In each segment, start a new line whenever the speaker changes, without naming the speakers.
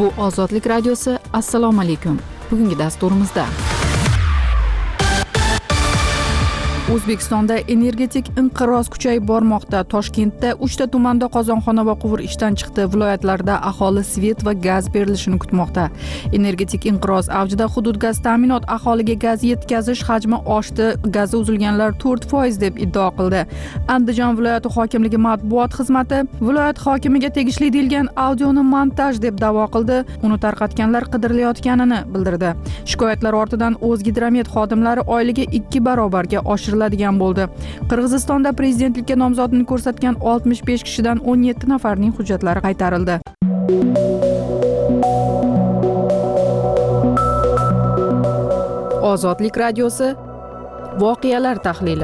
Bu Ozodlik radiosi. Assalomu alaykum. Bugungi dasturimizda O'zbekistonda energetik inqiroz kuchayib bormoqda. Toshkentda 3 ta tumanda qozonxona va quvur ishdan chiqdi. Viloyatlarda aholi svet va gaz berilishini kutmoqda. Energetik inqiroz avjida. Hudud gaz ta'minot aholiga gaz yetkazish hajmi oshdi. Gazi uzilganlar 4% deb iddao qildi. Andijon viloyati hokimligi matbuot xizmati viloyat hokimiga tegishli deyilgan audioni montaj deb da'vo qildi. Uni tarqatganlar qidirilayotganini bildirdi. Shikoyatlar ortidan O'zgidromet xodimlari oyligi 2 barobarga oshirildi bo'ldi. Qirg'izistonda prezidentlikka nomzodini ko'rsatgan 65 kishidan 17 nafarning hujjatlari qaytarildi. Ozodlik radiosi. Voqealar tahlili.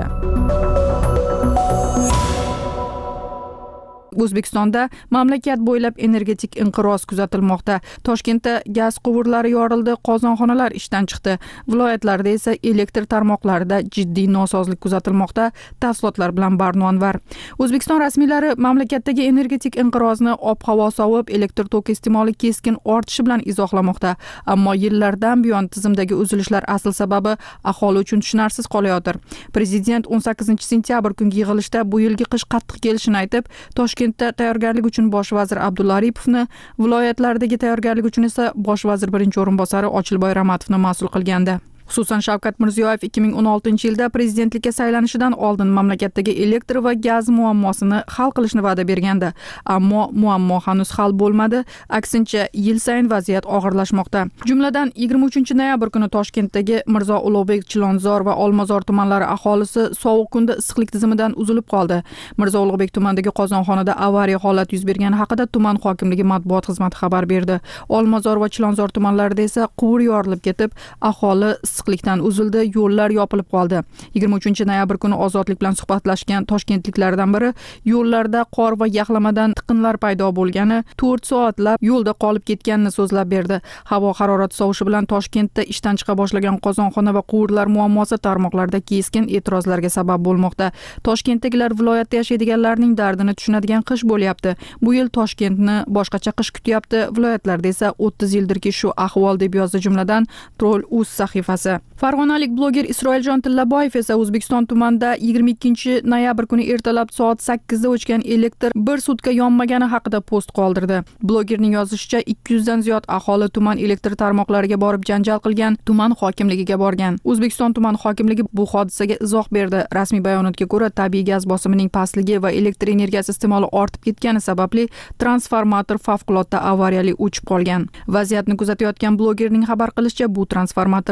O'zbekistonda mamlakat bo'ylab energetik inqiroz kuzatilmoqda. Toshkentda gaz quvurlari yorildi, qozonxonalar ishdan chiqdi. Viloyatlarda esa elektr tarmoqlarida jiddiy nosozlik kuzatilmoqda. Tafsilotlar bilan Barno Anvar. O'zbekiston rasmiylari mamlakatdagi energetik inqirozni ob-havo sovib, elektr toki iste'moli keskin ortishi bilan izohlamoqda. Ammo yillardan buyon tizimdagi uzilishlar asl sababi aholi uchun tushunarsiz qolayotir. Prezident 18-sentyabr kungi yig'ilishda bu yilgi qish qattiq kelishini aytib, Toshkentda tayyorgarlik uchun bosh vazir Abdulla Aripovni, viloyatlardagi tayyorgarlik uchun esa bosh vazir birinchi o'rinbosari Ochilboy Ramatovni mas'ul qilgandi. Xususan Shavkat Mirziyoyev 2016-yilda prezidentlikka saylanishidan oldin mamlakatdagi elektr va gaz muammosini hal qilishni va'da bergandi. Ammo muammo hanuz hal bo'lmadi. Aksincha, yil sayin vaziyat og'irlashmoqda. Jumladan 23-noyabr kuni Toshkentdagi Mirzo Ulug'bek, Chilonzor va Olmazor tumanlari aholisi sovuq kunda issiqlik tizimidan uzilib qoldi. Mirzo Ulug'bek tumanidagi qozonxonada avariya holati yuz bergani haqida tuman hokimligi matbuot xizmati xabar berdi. Olmazor va Chilonzor tumanlarida esa quvur yorilib ketib, aholi issiqlikdan uzildi, yo'llar yopilib qoldi. 23-noyabr kuni Ozodlik bilan suhbatlashgan toshkentliklardan biri yo'llarda qor va yaxlamadan tiqinlar paydo bo'lgani, 4 soatlab yo'lda qolib ketganini so'zlab berdi. Havo harorati sovishi bilan Toshkentda ishdan chiqa boshlagan qozonxona va quvurlar muammosi tarmoqlarda keskin e'tirozlarga sabab bo'lmoqda. Toshkentdagilar viloyatda yashaydiganlarning dardini tushunadigan qish bo'lyapti. Bu yil Toshkentni boshqacha qish kutyapti. Viloyatlarda esa 30 yildirki shu ahvol deb yozdi jumladan Troll.uz sahifasi. Farg'onalik bloger Isroiljon Tillaboyev esa O'zbekiston tumanida 22-noyabr kuni ertalab soat 8 da o'chgan elektr bir sutka yonmagani haqida post qoldirdi. Blogerning yozishicha 200 dan ziyod aholi tuman elektr tarmoqlariga borib janjal qilgan, tuman hokimligiga borgan. O'zbekiston tuman hokimligi bu hodisaga izoh berdi. Rasmiy bayonotga ko'ra, tabiiy gaz bosimining pastligi va elektr energiyasi iste'moli ortib ketgani sababli transformator favqulodda avariyali o'chib qolgan. Vaziyatni kuzatayotgan blogerning xabar qilishicha, bu transformator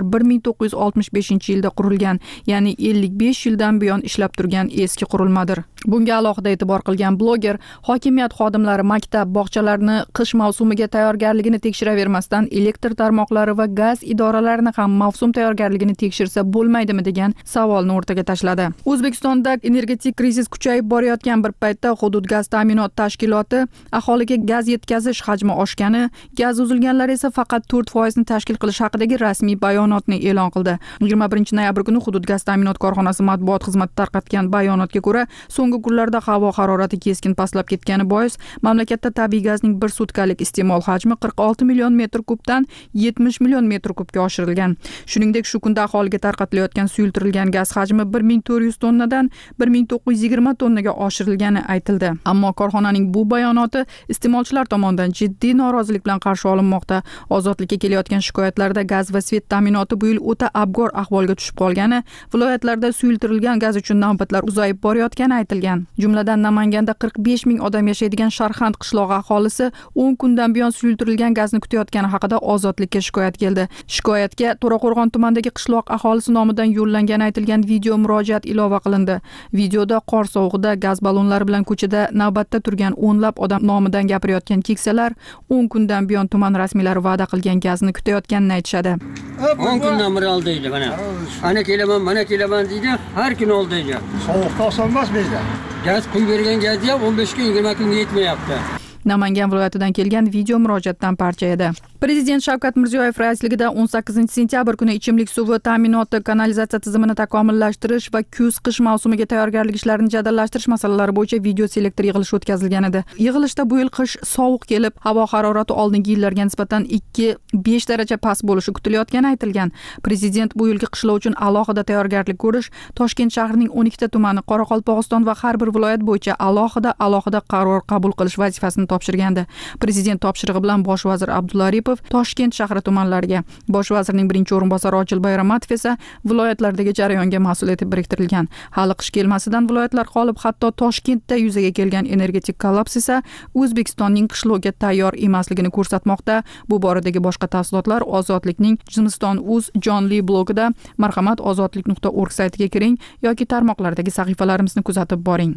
1965-yilda qurilgan, ya'ni 55 yildan buyon ishlab turgan eski qurilmadir. Bunga alohida e'tibor qilgan bloger, hokimiyat xodimlari maktab, bog'chalarni qish mavsumiga tayyorgarligini tekshiravermasdan elektr tarmoqlari va gaz idoralarini ham mavsum tayyorgarligini tekshirsa bo'lmaydimi degan savolni o'rtaga tashladi. O'zbekistonda energetik krizis kuchayib borayotgan bir paytda Hudud gaz ta'minot tashkiloti aholiga gaz yetkazish hajmi oshgani, gaz uzilganlar esa faqat 4% ni tashkil qilish haqidagi rasmiy bayonotni e'lon qildi. 21-noyabr kuni Hudud gaz ta'minot korxonasi matbuot xizmati tarqatgan bayonotga ko'ra, so'nggi kunlarda havo harorati keskin pastlab ketgani bois mamlakatda tabiiy gazning bir sutkalik iste'mol hajmi 46 million metr kubdan 70 million metr kubga oshirilgan. Shuningdek, shu kunda aholiga tarqatilayotgan suyultirilgan gaz hajmi 1400 tonnadan 1920 tonnaga oshirilgani aytildi. Ammo korxonaning bu bayonoti iste'molchilar tomonidan jiddiy norozilik bilan qarshi olinmoqda. Ozodlikka kelayotgan shikoyatlarda gaz va svet ta'minoti bu yil o'ta abgor ahvolga tushib qolgani, viloyatlarda suyultirilgan gaz uchun navbatlar uzayib borayotgani aytilgan. Jumladan Namanganda 45 ming odam yashaydigan Sharxand qishlog'i aholisi 10 kundan buyon suyultirilgan gazni kutayotgani haqida Ozodlikka shikoyat keldi. Shikoyatga To'raqo'rg'on tumanidagi qishloq aholisi nomidan yo'llangani aytilgan video murojaat ilova qilindi. Videoda qor sovug'ida gaz ballonlari bilan ko'chada navbatda turgan o'nlab odam nomidan gapirayotgan keksalar 10 kundan buyon tuman rasmiylari va'da qilgan gazni kutayotganini aytishadi.
10 kundan beri oldi deydi mana. Ana kelaman, mana kelaman deydi. Har kun oldi deydi.
Sovuqda oson emas bizda.
Gaz quyib bergan gazni ham 15 kun, 20 kunga yetmayapti.
Namangan viloyatidan kelgan video murojaatdan parcha edi. Prezident Shavkat Mirziyoyev raisligida 18-sentyabr kuni ichimlik suvi ta'minoti, kanalizatsiya tizimini takomillashtirish va kuz-qish mavsumiga tayyorgarlik ishlarini jadallashtirish masalalari bo'yicha video selektor yig'ilishi o'tkazilgan edi. Yig'ilishda bu yil qish sovuq kelib, havo harorati oldingi yillarga nisbatan 2-5 daraja past bo'lishi kutilayotgani aytilgan. Prezident bu yilgi qishloq uchun alohida tayyorgarlik ko'rish, Toshkent shahrining 12 ta tumani, Qoraqalpog'iston va har bir viloyat bo'yicha alohida qaror qabul qilish vazifasini topshirgandi. Prezident topshirig'i bilan bosh vazir Abdulla Aripov Toshkent shahri tumanlariga, bosh vazirning birinchi o'rinbosari Ochil Bayramatov esa viloyatlardagi jarayonga mas'ul etib biriktirilgan. Hali qish kelmasidan viloyatlar qolib, hatto Toshkentda yuzaga kelgan energetik kollaps esa O'zbekistonning qishloqga tayyor emasligini ko'rsatmoqda. Bu boradagi boshqa tafsilotlar Ozodlikning Zimiston.uz jonli blogida, marhamat ozodlik.org saytiga kiring yoki tarmoqlardagi sahifalarimizni kuzatib boring.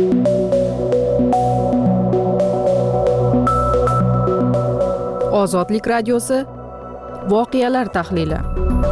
Ozodlik radiosi voqealar tahlili.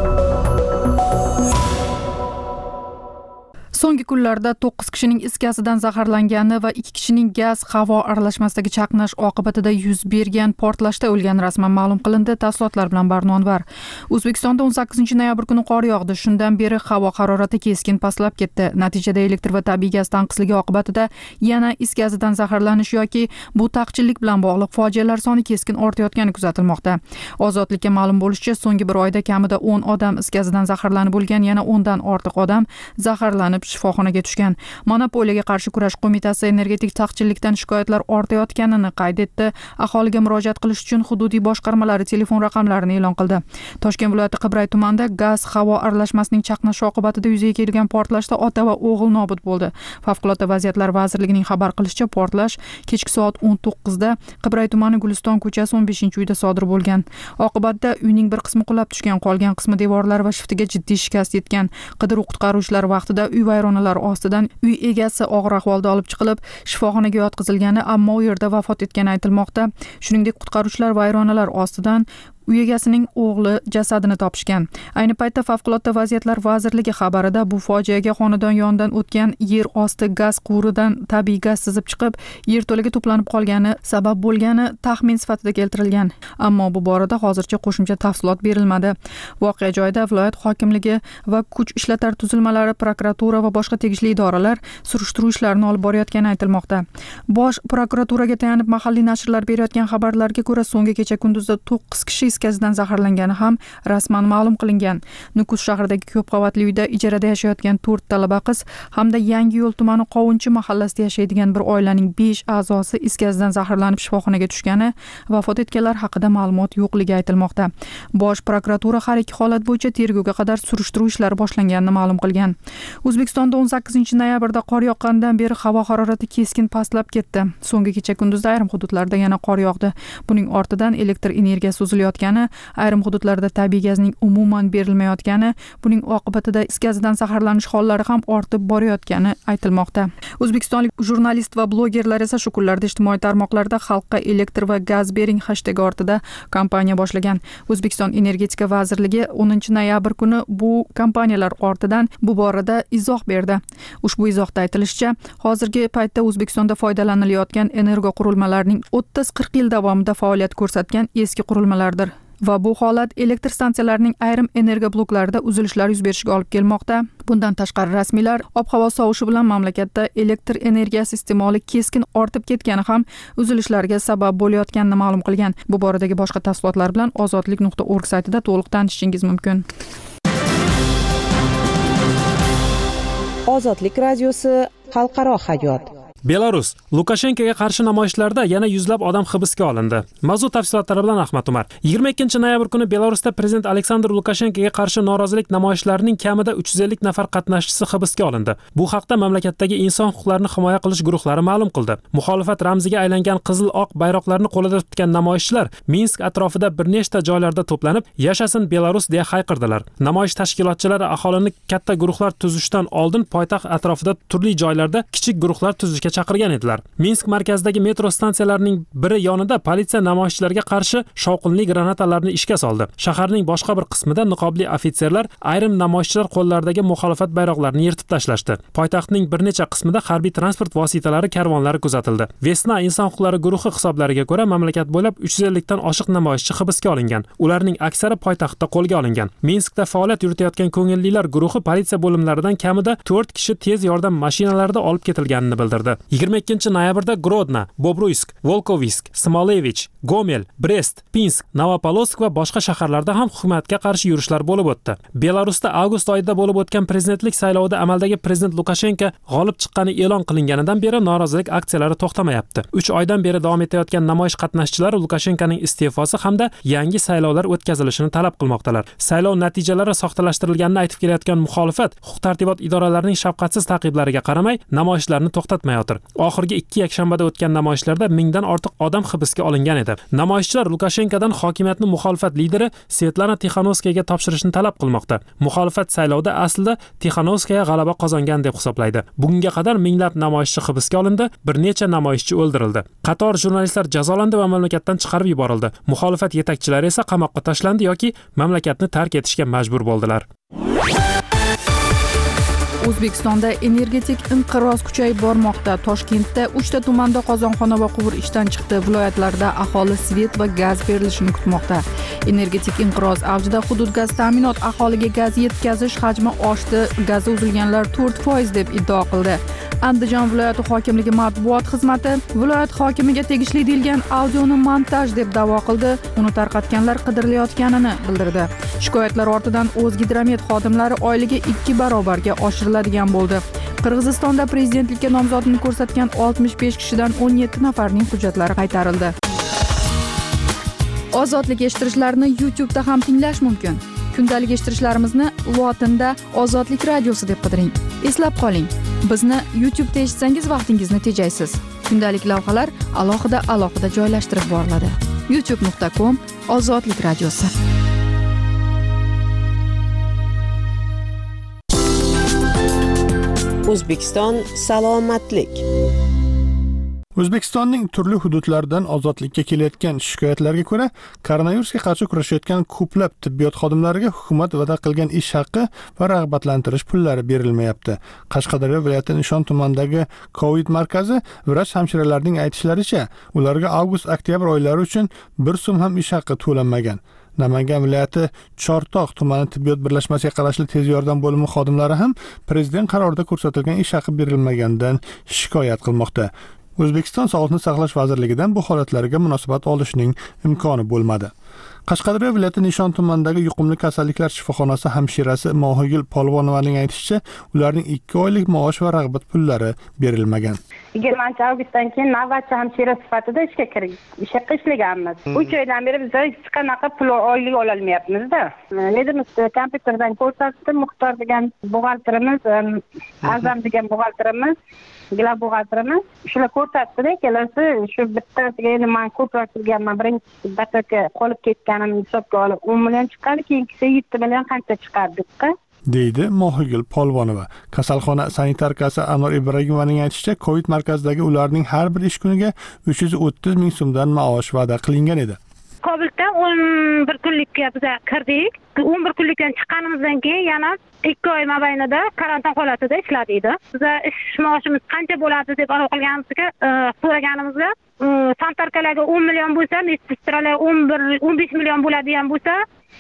So'nggi kunlarda 9 kishining is gazidan zaharlangani va 2 kishining gaz-havo aralashmasidagi chaqnash oqibatida yuz bergan portlashda o'lgani rasman ma'lum qilindi. Tafsilotlar bilan Barnonvar. O'zbekistonda 18-noyabr kuni qor yog'di. Shundan beri havo harorati keskin pastlab ketdi. Natijada elektr va tabiiy gaz tanqisligi oqibatida yana is gazidan zaharlanish yoki bu taqchillik bilan bog'liq fojialar soni keskin ortayotgani kuzatilmoqda. Ozodlikka ma'lum bo'lishicha, so'nggi bir oyda kamida 10 odam is gazidan zaharlanib bo'lgan, yana 10 dan ortiq odam zaharlanib shifoxonaga tushgan. Monopoliyaga qarshi kurash qo'mitasi energetik taqchillikdan shikoyatlar ortayotganini qayd etdi. Aholiga murojaat qilish uchun hududiy boshqarmalari telefon raqamlarini e'lon qildi. Toshkent viloyati Qibray tumanida gaz-havo aralashmasining chaqnashi oqibatida yuzaga kelgan portlashda ota va o'g'il nobud bo'ldi. Favqulodda vaziyatlar vazirligining xabar qilishicha, portlash kechki soat 19 da Qibray tumani Guliston ko'chasi 15-uyda sodir bo'lgan. Oqibatda uyning bir qismi qulab tushgan, qolgan qismi devorlar va shiftiga jiddiy shikast yetgan. Qidiruv-qutqaruv ishlari vaqtida uy vayronalari ostidan uy egasi og'ir ahvolda olib chiqilib, shifoxonaga yotqizilgani, ammo u yerda vafot etgani aytilmoqda. Shuningdek, qutqaruvchilar vayronalar ostidan uy egasining o'g'li jasadini topishgan. Ayni paytda Favqulodda vaziyatlar vazirligi xabarida bu fojiaga xonadon yonidan o'tgan yer osti gaz quvuridan tabiiy gaz sizib chiqib, yerto'laga to'planib qolgani sabab bo'lgani taxmin sifatida keltirilgan. Ammo bu borada hozircha qo'shimcha tafsilot berilmadi. Voqea joyida viloyat hokimligi va kuch ishlatar tuzilmalari, prokuratura va boshqa tegishli idoralar surishtiruv ishlarini olib borayotgani aytilmoqda. Bosh prokuraturaga tayanib mahalliy nashrlar berayotgan xabarlarga ko'ra, so'nggi kecha kunduzda 9 kishi gazidan zaharlangani ham rasman ma'lum qilingan. Nukus shahridagi ko'p qavatli uyda ijarada yashayotgan 4 talaba qiz hamda Yangiyo'l tumani Qovunchi mahallasida yashaydigan bir oilaning 5 a'zosi is gazidan zaharlanib shifoxonaga tushgani, vafot etganlar haqida ma'lumot yo'qligi aytilmoqda. Bosh prokuratura har ikki holat bo'yicha tergovga qadar surishtiruv ishlari boshlanganini ma'lum qilgan. O'zbekistonda 18-noyabrda qor yoqqanidan beri havo harorati keskin pastlab ketdi. So'nggi kecha kunduzda ayrim hududlarda yana qor yog'di. Buning ortidan elektr energiyasi uzilayotgani, ayrim hududlarda tabiiy gazning umuman berilmayotgani, buning oqibatida is gazidan zaharlanish hollari ham ortib borayotgani aytilmoqda. O'zbekistonlik jurnalist va blogerlar esa shu kunlarda ijtimoiy tarmoqlarda xalqqa elektr va gaz bering hashtagi ortida kampaniya boshlagan. O'zbekiston energetika vazirligi 10-noyabr kuni bu kampaniyalar ortidan bu borada izoh berdi. Ushbu izohda aytilishicha, hozirgi paytda O'zbekistonda foydalanilayotgan energo qurilmalarining 30-40 yil davomida faoliyat ko'rsatgan eski qurilmalardir. Va bu holat elektr stansiyalarining ayrim energiya bloklarida uzilishlar yuz berishiga olib kelmoqda. Bundan tashqari rasmiylar ob-havo sovishi bilan mamlakatda elektr energiyasi iste'moli keskin ortib ketgani ham uzilishlarga sabab bo'layotganini ma'lum qilgan. Bu boradagi boshqa tafsilotlar bilan ozodlik.org saytida to'liq tanishishingiz mumkin.
Ozodlik radiosi xalqaro hayot.
Belarus Lukashenkoga qarshi namoyishlarda yana yuzlab odam hibsga olindi. Mavzu tafsilotlari bilan Ahmad Umar. 22-noyabr kuni Belarusda prezident Aleksandr Lukashenkoga qarshi norozilik namoyishlarining kamida 350 nafar qatnashchisi hibsga olindi. Bu haqda mamlakatdagi inson huquqlarini himoya qilish guruhlari ma'lum qildi. Muxolifat ramziga aylangan qizil oq bayroqlarni qo'lida tutgan namoyishchilar Minsk atrofida bir nechta joylarda to'planib, "Yashasin Belarus" deya hayqirdilar. Namoyish tashkilotchilari aholini katta guruhlar tuzishdan oldin poytaxt atrofida turli joylarda kichik guruhlar tuzishga chaqirgan edilar. Minsk markazidagi metro stansiyalarining biri yonida politsiya namoyishchilarga qarshi shovqinli granatalarni ishga soldi. Shaharning boshqa bir qismida niqobli ofitserlar ayrim namoyishchilar qo'llaridagi muxolifat bayroqlarini yirtib tashlashdi. Poytaxtning bir necha qismida harbiy transport vositalari karvonlari kuzatildi. Vesna inson huquqlari guruhi hisoblariga ko'ra, mamlakat bo'ylab 350 dan oshiq namoyishchi hibsga olingan. Ularning aksari poytaxtda qo'lga olingan. Minskda faoliyat yuritayotgan ko'ngillilar guruhi politsiya bo'limlaridan kamida 4 kishi tez yordam mashinalarida olib ketilganini bildirdi. 22 noyabrda Grodno, Bobruysk, Volkovisk, Smolevich, Gomel, Brest, Pinsk, Novopolotsk va boshqa shaharlarda ham hukumatga qarshi yurishlar bo'lib o'tdi. Belarusda avgust oyida bo'lib o'tgan prezidentlik saylovida amaldagi prezident Lukashenko g'olib chiqqani e'lon qilinganidan beri norozilik aksiyalari to'xtamayapti. 3 oydan beri davom etayotgan namoyish qatnashchilari Lukashenkoning iste'fosi hamda yangi saylovlar o'tkazilishini talab qilmoqdalar. Saylov natijalari soxtalashtirilganini aytib kelayotgan muxolifat huquq-tartibot idoralarining shafqatsiz taqiblariga qaramay namoyishlarni to'xtatmayotir. Oxirgi 2 yakshanbada o'tgan namoyishlarda 1000 dan ortiq odam hibsga olingan edi. Namoyishchilar Lukashenkodan hokimiyatni muxolifat lideri Svetlana Tixanovskayaga topshirishni talab qilmoqda. Muxolifat saylovda aslida Tixanovskaya g'alaba qozongan deb hisoblaydi. Bugunga qadar minglab namoyishchi hibsga olindi, bir necha namoyishchi o'ldirildi. Qator jurnalistlar jazolandi va mamlakatdan chiqarib yuborildi. Muxolifat yetakchilari esa qamoqqa tashlandi yoki mamlakatni tark etishga majbur bo'ldilar.
O'zbekistonda energetik inqiroz kuchayib bormoqda. Toshkentda 3 ta tumanda qozonxona va quvur ishdan chiqdi. Viloyatlarda aholi svet va gaz berilishini kutmoqda. Energetik inqiroz avjida hudud gaz ta'minot aholiga gaz yetkazish hajmi oshdi. Gazi uzilganlar 4% deb iddao qildi. Andijon viloyati hokimligi matbuot xizmati viloyat hokimiga tegishli deyilgan audioni montaj deb da'vo qildi. Uni tarqatganlar qidirilayotganini bildirdi. Shikoyatlar ortidan O'zgidromet xodimlari oyligi 2 barobarga oshiriladigan bo'ldi. Qirg'izistonda prezidentlikka nomzodini ko'rsatgan 65 kishidan 17 nafarning hujjatlari qaytarildi. Ozodlik eshittirishlarni YouTube'da ham tinglash mumkin. Kundalik eshittirishlarimizni lotinda Ozodlik radiosi deb qidiring. Eslab qoling, bizni YouTube'da eshitsangiz vaqtingizni tejaysiz. Kundalik lavhalar alohida joylashtirib boriladi. youtube.com/Ozodlik radiosi.
O'zbekiston salomatlik.
O'zbekistonning turli hududlaridan ozodlikka kelayotgan shikoyatlarga ko'ra, koronavirusga qarshi kurashayotgan ko'plab tibbiyot xodimlariga hukumat va'da qilgan ish haqqi va rag'batlantirish pullari berilmayapti. Qashqadaryo viloyati Nishon tumanidagi COVID markazi vrach hamshiralarning aytishlaricha, ularga avgust-oktyabr oylari uchun 1 so'm ham ish haqqi to'lanmagan. Namangan viloyati Chortoq tumani tibbiyot birlashmasiga qarashli tez yordam bo'limi xodimlari ham prezident qarorida ko'rsatilgan ish haqqi berilmaganidan shikoyat qilmoqda. O'zbekiston Sog'liqni saqlash vazirligidan bu holatlarga munosabat olishning imkoni bo'lmadi. Qashqadaryo viloyati Nishon tumanidagi yuqumli kasalliklar shifoxonasi hamshirasi Mohigul Polvonovaning aytishicha, ularning 2 oylik maosh va rag'bat pullari berilmagan.
20-avgustdan keyin navbatchi hamshira sifatida ishga ishlaganmiz. 3 oydan beri biz hech qanaqa pul oylik ola olmayapmiz-da. Nedimiz kompyuterdan ko'rsatdi, Muxtor degan buxgalterimiz, Azam degan buxgalterimiz, Gilab buxgalterimiz shular ko'rsatdi-da, kelasi shu bittasiga endi men ko'proq qilganman, birinchi bataka qolib ketganimni hisobga olib 10 million chiqadi, keyingisi 7 million qancha chiqardik-da.
deydi Mohigul Polvonova. Kasalxona sanitarkasi Anor Ibragimovaning aytishicha, COVID markazidagi ularning har bir ish kuniga 330 ming so'mdan maosh va'da qilingan edi.
Kobulda 11 kunlikka biz kirdik. 11 kunlikdan chiqqanimizdan keyin yana 2 oy mobaynida karantin holatida ishladik. Biz ish maoshimiz qancha bo'ladi deb aniq qilganimizga so'raganimizda sanitarkalarga 10 million bo'lsa, medsestralar 15 million bo'ladigan bo'lsa,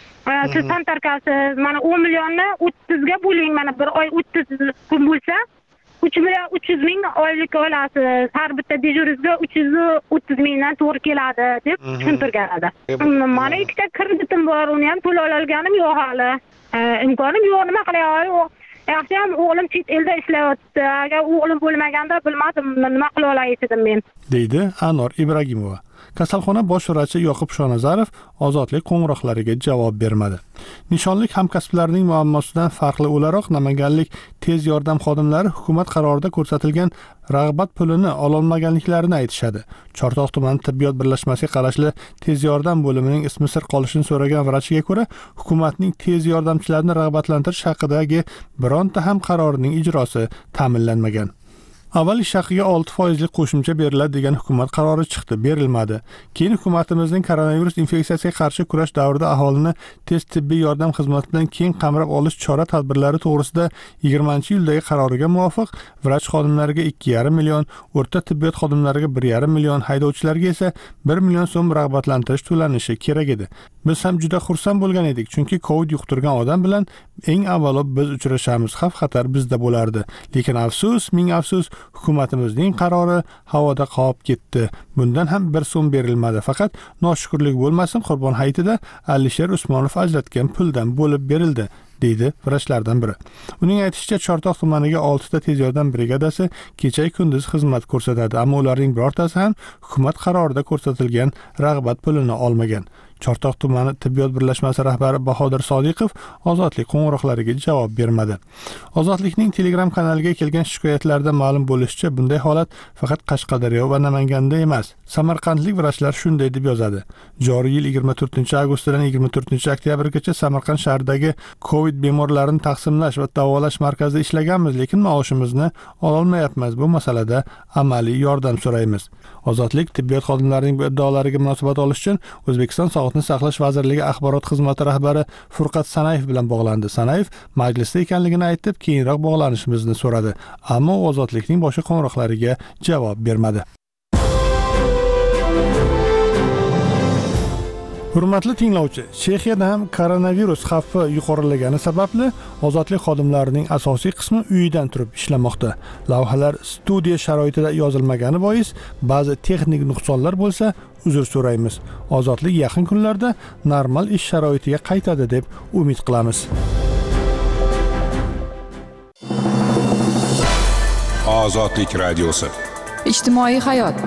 siz sanitarkasiz mana 10 millionni 30 ga bo'ling, mana bir oy 30 kun bo'lsa 3 million 300 ming oylik olasiz. Har bitta dejurizga 330 mingdan to'g'ri keladi deb tushuntirgan edi. Mana ikkita kreditim bor, uni ham to'la olganim yo'q hali. Imkonim yo'q, nima qilay? Yaxshi ham o'g'lim chet elda ishlayapti. Agar o'g'lim bo'lmaganda bilmadim nima qila olay edim men,
deydi Anor Ibragimova. Kasalxona bosh vrachi Yoqub Shonazarov ozodlik qo'ng'iroqlariga javob bermadi. Nishonlik hamkasblarining muammosidan farqli o'laroq namanganlik tez yordam xodimlari hukumat qarorida ko'rsatilgan rag'bat pulini ololmaganliklarini aytishadi. Chortoq tumani tibbiyot birlashmasiga qarashli tez yordam bo'limining ismi sir qolishini so'ragan vrachiga ko'ra, hukumatning tez yordamchilarni rag'batlantirish haqidagi bironta ham qarorining ijrosi ta'minlanmagan. Avval ish haqiga 6% qo'shimcha beriladi degan hukumat qarori chiqdi, berilmadi. Keyin hukumatimizning koronavirus infeksiyasiga qarshi kurash davrida aholini tez tibbiy yordam xizmati bilan keng qamrab olish chora-tadbirlari to'g'risida 20-yildagi qaroriga muvofiq vrach xodimlariga 2,5 million, o'rta tibbiyot xodimlariga 1,5 million, haydovchilarga esa 1 million so'm rag'batlantirish to'lanishi kerak edi. Biz ham juda xursand bo'lgan edik, chunki COVID yuqtirgan odam bilan eng avvalo biz uchrashamiz, xavf-xatar bizda bo'lardi. Lekin afsus, ming afsus, hukumatimizning qarori havoda qolib ketdi. Bundan ham 1 so'm berilmadi. Faqat noshukrlik bo'lmasin, Qurbon hayitida Alisher Usmonov ajratgan puldan bo'lib berildi, deydi vrachlardan biri. Uning aytishicha, Chortoq tumaniga 6 ta tez yordam brigadasi kecha-kunduz xizmat ko'rsatadi, ammo ularning birortasi ham hukumat qarorida ko'rsatilgan rag'bat pulini olmagan. Chortoq tumani tibbiyot birlashmasi rahbari Bahodir Sodiqov Ozodlik qo'ng'iroqlariga javob bermadi. Ozodlikning Telegram kanaliga kelgan shikoyatlarda ma'lum bo'lishicha, bunday holat faqat Qashqadaryo va Namanganda emas. Samarqandlik vrachlar shunday deb yozadi. Joriy yil 24-avgustdan 24-oktyabrgacha Samarqand shahridagi COVID bemorlarini taqsimlash va davolash markazida ishlaganmiz, lekin maoshimizni ololmayapmiz. Bu masalada amaliy yordam so'raymiz. Ozodlik tibbiyot xodimlarining bu iddaolariga munosabat olish uchun O'zbekiston Sog'liqni saqlash vazirligi axborot xizmati rahbari Furqat Sanayev bilan bog'landi. Sanayev majlisda ekanligini aytib, keyinroq bog'lanishimizni so'radi, ammo Ozodlikning boshqa qo'ng'iroqlariga javob bermadi. Hurmatli tinglovchi, Chexiyada ham koronavirus xavfi yuqorilagani sababli ozodlik xodimlarining asosiy qismi uyidan turib ishlamoqda. Lavhalar studiya sharoitida yozilmagani bois ba'zi texnik nuqsonlar bo'lsa, uzr so'raymiz. Ozodlik yaqin kunlarda normal ish sharoitiga qaytadi deb umid qilamiz.
Ozodlik radiosi.
Ijtimoiy hayot.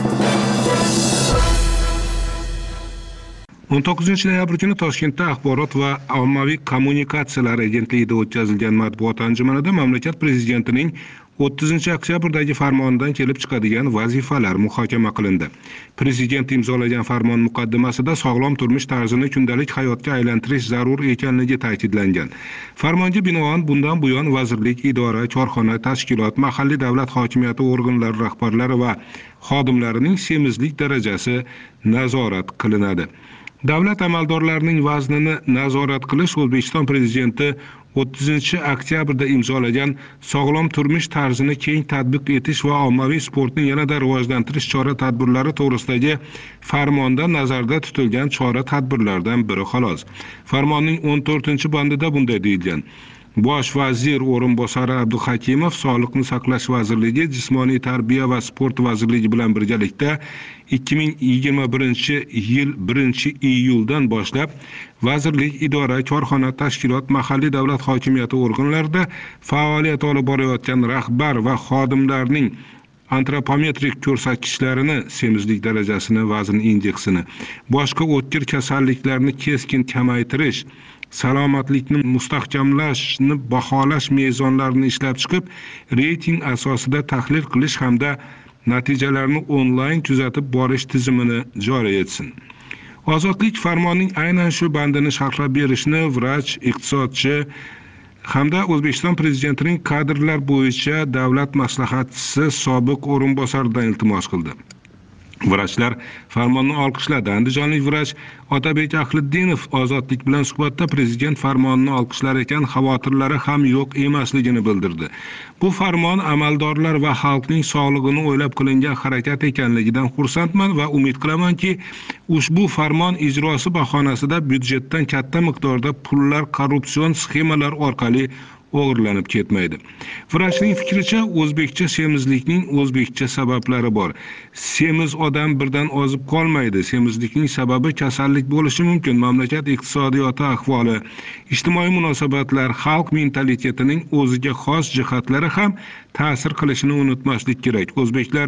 19 noyabr kuni Toshkentda Axborot va ommaviy kommunikatsiyalar agentligida o'tkazilgan matbuot anjumanida mamlakat prezidentining 30 oktyabrdagi farmonidan kelib chiqadigan vazifalar muhokama qilindi. Prezident imzolagan farmon muqaddimasida sog'lom turmush tarzini kundalik hayotga aylantirish zarur ekanligi ta'kidlangan. Farmonga binoan bundan buyon vazirlik, idora, korxona, tashkilot, mahalliy davlat hokimiyati organlari rahbarlari va xodimlarining semizlik darajasi nazorat qilinadi. Davlat amaldorlarining vaznini nazorat qilish O'zbekiston prezidenti 30 oktyabrda imzolagan sog'lom turmush tarzini keng tatbiq etish va ommaviy sportni yanada rivojlantirish chora-tadbirlari to'g'risidagi farmonda nazarda tutilgan chora-tadbirlardan biri xolos. Farmonning 14-bandida bunday deyilgan: Bosh vazir o'rinbosari Abduhakimov Sog'liqni saqlash vazirligi, Jismoniy tarbiya va sport vazirligi bilan birgalikda 2021-yil 1-iyuldan boshlab vazirlik, idora, korxona, tashkilot, mahalliy davlat hokimiyati organlarida faoliyat olib borayotgan rahbar va xodimlarning antropometrik ko'rsatkichlarini, semizlik darajasini, vazn indeksini, boshqa o'tkir kasalliklarni keskin kamaytirish, salomatlikni mustahkamlashni baholash mezonlarini ishlab chiqib, reyting asosida tahlil qilish hamda natijalarni onlayn kuzatib borish tizimini joriy etsin. Ozodlik farmonning aynan shu bandini sharhlab berishni vrach, iqtisodchi hamda O'zbekiston prezidentining kadrlar bo'yicha davlat maslahatchisi sobiq o'rinbosaridan iltimos qildi. Vrachlar farmonni olqishladi. Andijonlik vrach Otabek Ahliddinov Ozodlik bilan suhbatda prezident farmonini olqishlar ekan, xavotirlari ham yo'q emasligini bildirdi. Bu farmon amaldorlar va xalqning sog'lig'ini o'ylab qilingan harakat ekanligidan xursandman va umid qilamanki, ushbu farmon ijrosi bahonasida byudjetdan katta miqdorda pullar korrupsion sxemalar orqali o'g'irlanib ketmaydi. Vrachning fikricha, o'zbekcha semizlikning o'zbekcha sabablari bor. Semiz odam birdan ozib qolmaydi. Semizlikning sababi kasallik bo'lishi mumkin. Mamlakat iqtisodiyoti ahvoli, ijtimoiy munosabatlar, xalq mentalitetining o'ziga xos jihatlari ham ta'sir qilishini unutmaslik kerak. O'zbeklar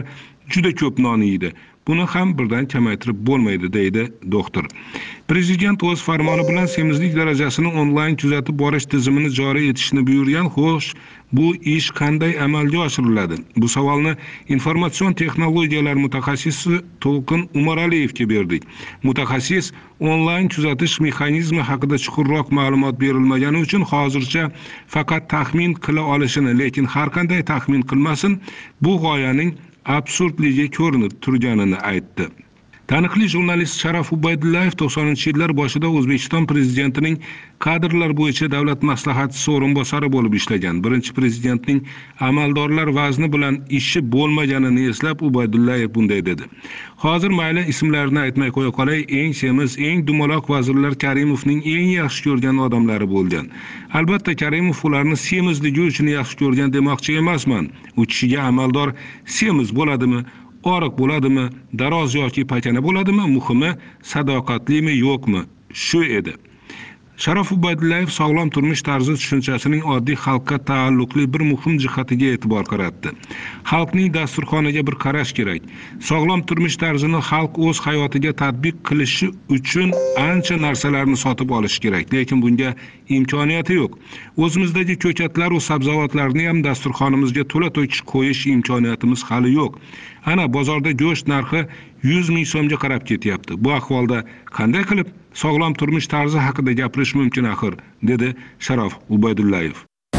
juda ko'p non yeydi. Buni ham birdan kamaytirib bo'lmaydi, deydi doktor. Prezident o'z farmoni bilan semizlik darajasini onlayn kuzatib borish tizimini joriy etishni buyurgan. Xo'sh, bu ish qanday amalga oshiriladi? Bu savolni informatsion texnologiyalar mutaxassisi To'lqin Umaraliyevga berdik. Mutaxassis onlayn kuzatish mexanizmi haqida chuqurroq ma'lumot berilmagani uchun hozircha faqat taxmin qila olishini, lekin har qanday taxmin qilmasin, bu g'oyaning absurdligi ko'rinib turganini aytdi. Taniqli jurnalist Sharof Ubaydullayev 90-yillar boshida O'zbekiston prezidentining kadrlar bo'yicha davlat maslahatchisi o'rinbosari bo'lib ishlagan. Birinchi prezidentning amaldorlar vazni bilan ishi bo'lmaganini eslab Ubaydullayev bunday dedi. Hozir mayli ismlarini aytmay qo'ya qolay, eng semiz, eng dumaloq vazirlar Karimovning eng yaxshi ko'rgan odamlari bo'lgan. Albatta Karimov ularni semizligi uchun yaxshi ko'rgan demoqchi emasman. U kishiga amaldor semiz bo'ladimi, oriq bo'ladimi, daroz yoki pakana bo'ladimi, muhimi sadoqatlimi yo'qmi, shu edi. Sharof Ubaydullayev sog'lom turmush tarzi tushunchasining oddiy xalqqa taalluqli bir muhim jihatiga e'tibor qaratdi. Xalqning dasturxoniga bir qarash kerak. Sog'lom turmush tarzini xalq o'z hayotiga tatbiq qilishi uchun ancha narsalarni sotib olish kerak, lekin bunga imkoniyati yo'q. O'zimizdagi ko'katlar va sabzavotlarni ham dasturxonimizga to'la-to'kis qo'yish imkoniyatimiz hali yo'q. Ana bozorda go'sht narxi 100 ming so'mga qarab ketyapti. Bu ahvolda qanday qilib sog'lom turmush tarzi haqida gapirish mumkin axir, dedi Sharof Ubaydullayev.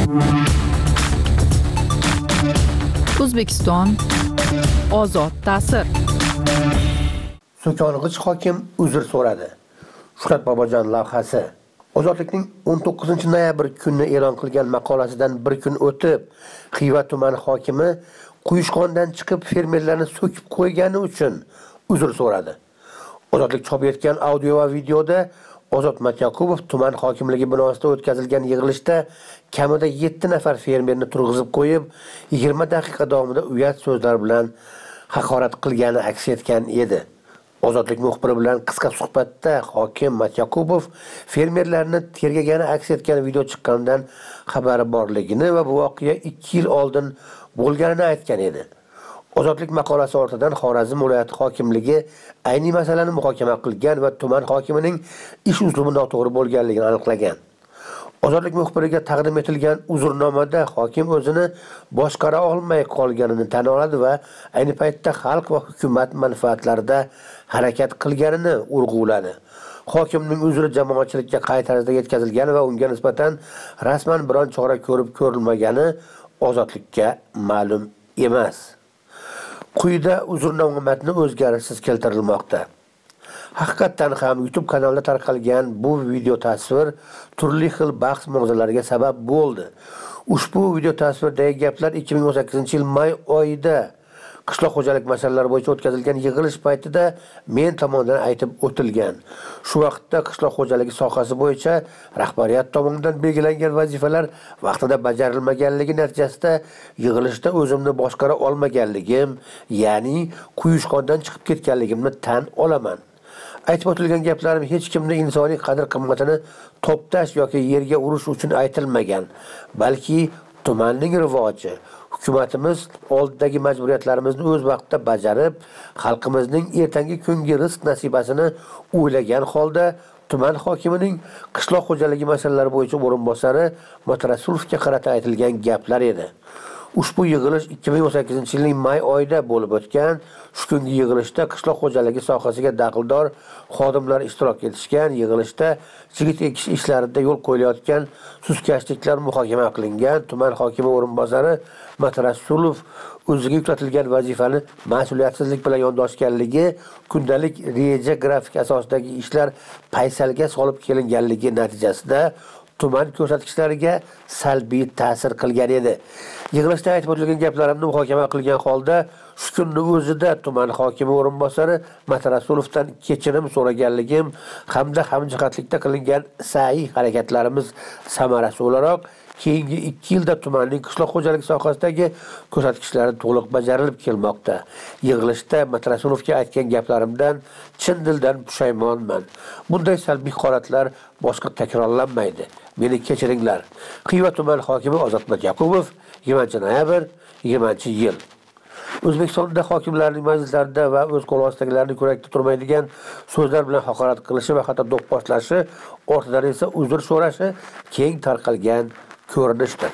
O'zbekiston ozod ta'sir.
So'konig'ich hokim uzr so'radi. Shuhrat Bobojon lavhasi. Ozodlikning 19 noyabr kuni e'lon qilgan maqolasidan bir kun o'tib, Xiva tumani hokimi Quyushqondan chiqib fermerlarni so'kib qo'ygani uchun uzr so'radi. Ozodlik chop etgan audio va videoda Ozod Matyakubov tuman hokimligi binosida o'tkazilgan yig'ilishda kamida 7 nafar fermerni turg'izib qo'yib, 20 daqiqa davomida uyat so'zlar bilan haqorat qilgani aks etgan edi. Ozodlik muxbiri bilan qisqa suhbatda hokim Matyakubov fermerlarni tergagani aks etgan video chiqqanidan xabari borligini va bu voqea 2 yil oldin bo'lganini aytgan edi. Ozodlik maqolasi ortidan Xorazm viloyati hokimligi ayni masalani muhokama qilgan va tuman hokimining ish uslubi noto'g'ri bo'lganligini aniqlagan. Ozodlik muxbiriga taqdim etilgan uzrnomada hokim o'zini boshqara olmay qolganini tan oladi va ayni paytda xalq va hukumat manfaatlarida harakat qilganini urg'uladi. Hokimning uzri jamoatchilikka qay tarzda yetkazilgani va unga nisbatan rasman biron chora ko'rib ko'rilmagani Ozodlikka ma'lum emas. Quyida uzrnoma matni o'zgarishsiz keltirilmoqda. Haqiqatan ham YouTube kanalida tarqalgan bu video tasvir turli xil bahs-munozaralarga sabab bo'ldi. Ushbu video tasvirdagi gaplar 2018-yil may oyida qishloq xo'jalik masalalari bo'yicha o'tkazilgan yig'ilish paytida men tomonidan aytib o'tilgan. Shu vaqtda qishloq xo'jaligi sohasi bo'yicha rahbariyat tomonidan belgilangan vazifalar vaqtida bajarilmaganligi natijasida yig'ilishda o'zimni boshqara olmaganligim, ya'ni Quyushqondan chiqib ketganligimni tan olaman. Aytib o'tilgan gaplarim hech kimning insoniy qadr-qimmatini toptash yoki yerga urish uchun aytilmagan, balki tumanning rivoji, hukumatimiz oldidagi majburiyatlarimizni o'z vaqtida bajarib, xalqimizning ertangi kungi rizq nasibasini o'ylagan holda tuman hokimining qishloq xo'jaligi masalalari bo'yicha o'rinbosari Matrasulovga qarata aytilgan gaplar edi. Ushbu yig'ilish 2018-yilning may oyida bo'lib o'tgan. Shu kungi yig'ilishda qishloq xo'jaligi sohasiga daxldor xodimlar ishtirok etishgan. Yig'ilishda chigit ekish ishlarida yo'l qo'yilayotgan sustkashliklar muhokama qilingan. Tuman hokimi o'rinbosari Matrasulov o'ziga yuklatilgan vazifani mas'uliyatsizlik bilan yondoshganligi, kundalik reja grafik asosidagi ishlar paysalga solib kelinganligi natijasida tuman ko'rsatkichlariga salbiy ta'sir qilgan edi. Yig'ilishda aytib o'tilgan gaplarimni muhokama qilgan holda shu kunning o'zida tuman hokimi o'rinbosari Matrasulovdan kechirim so'raganligim hamda hamjihatlikda qilingan sa'iy harakatlarimiz samarasi o'laroq keyingi 2 yilda tumanning qishloq xo'jaligi sohasidagi ko'rsatkichlari to'liq bajarilib kelmoqda. Yig'ilishda Matrasulovga aytgan gaplarimdan chin dildan pushaymonman. Bunday salbiy holatlar boshqa takrorlanmaydi. Meni kechiringlar. Xiva tuman hokimi Ozod Matyakubov 20 noyabr 20 yil. O'zbekistonda hokimlarning majlislarida va o'z qo'l ostidagilarning ko'rakda turmaydigan so'zlar bilan haqorat qilishi va hatto do'pposlashi, ortidan esa uzr so'rashi keng tarqalgan ko'rinishdir.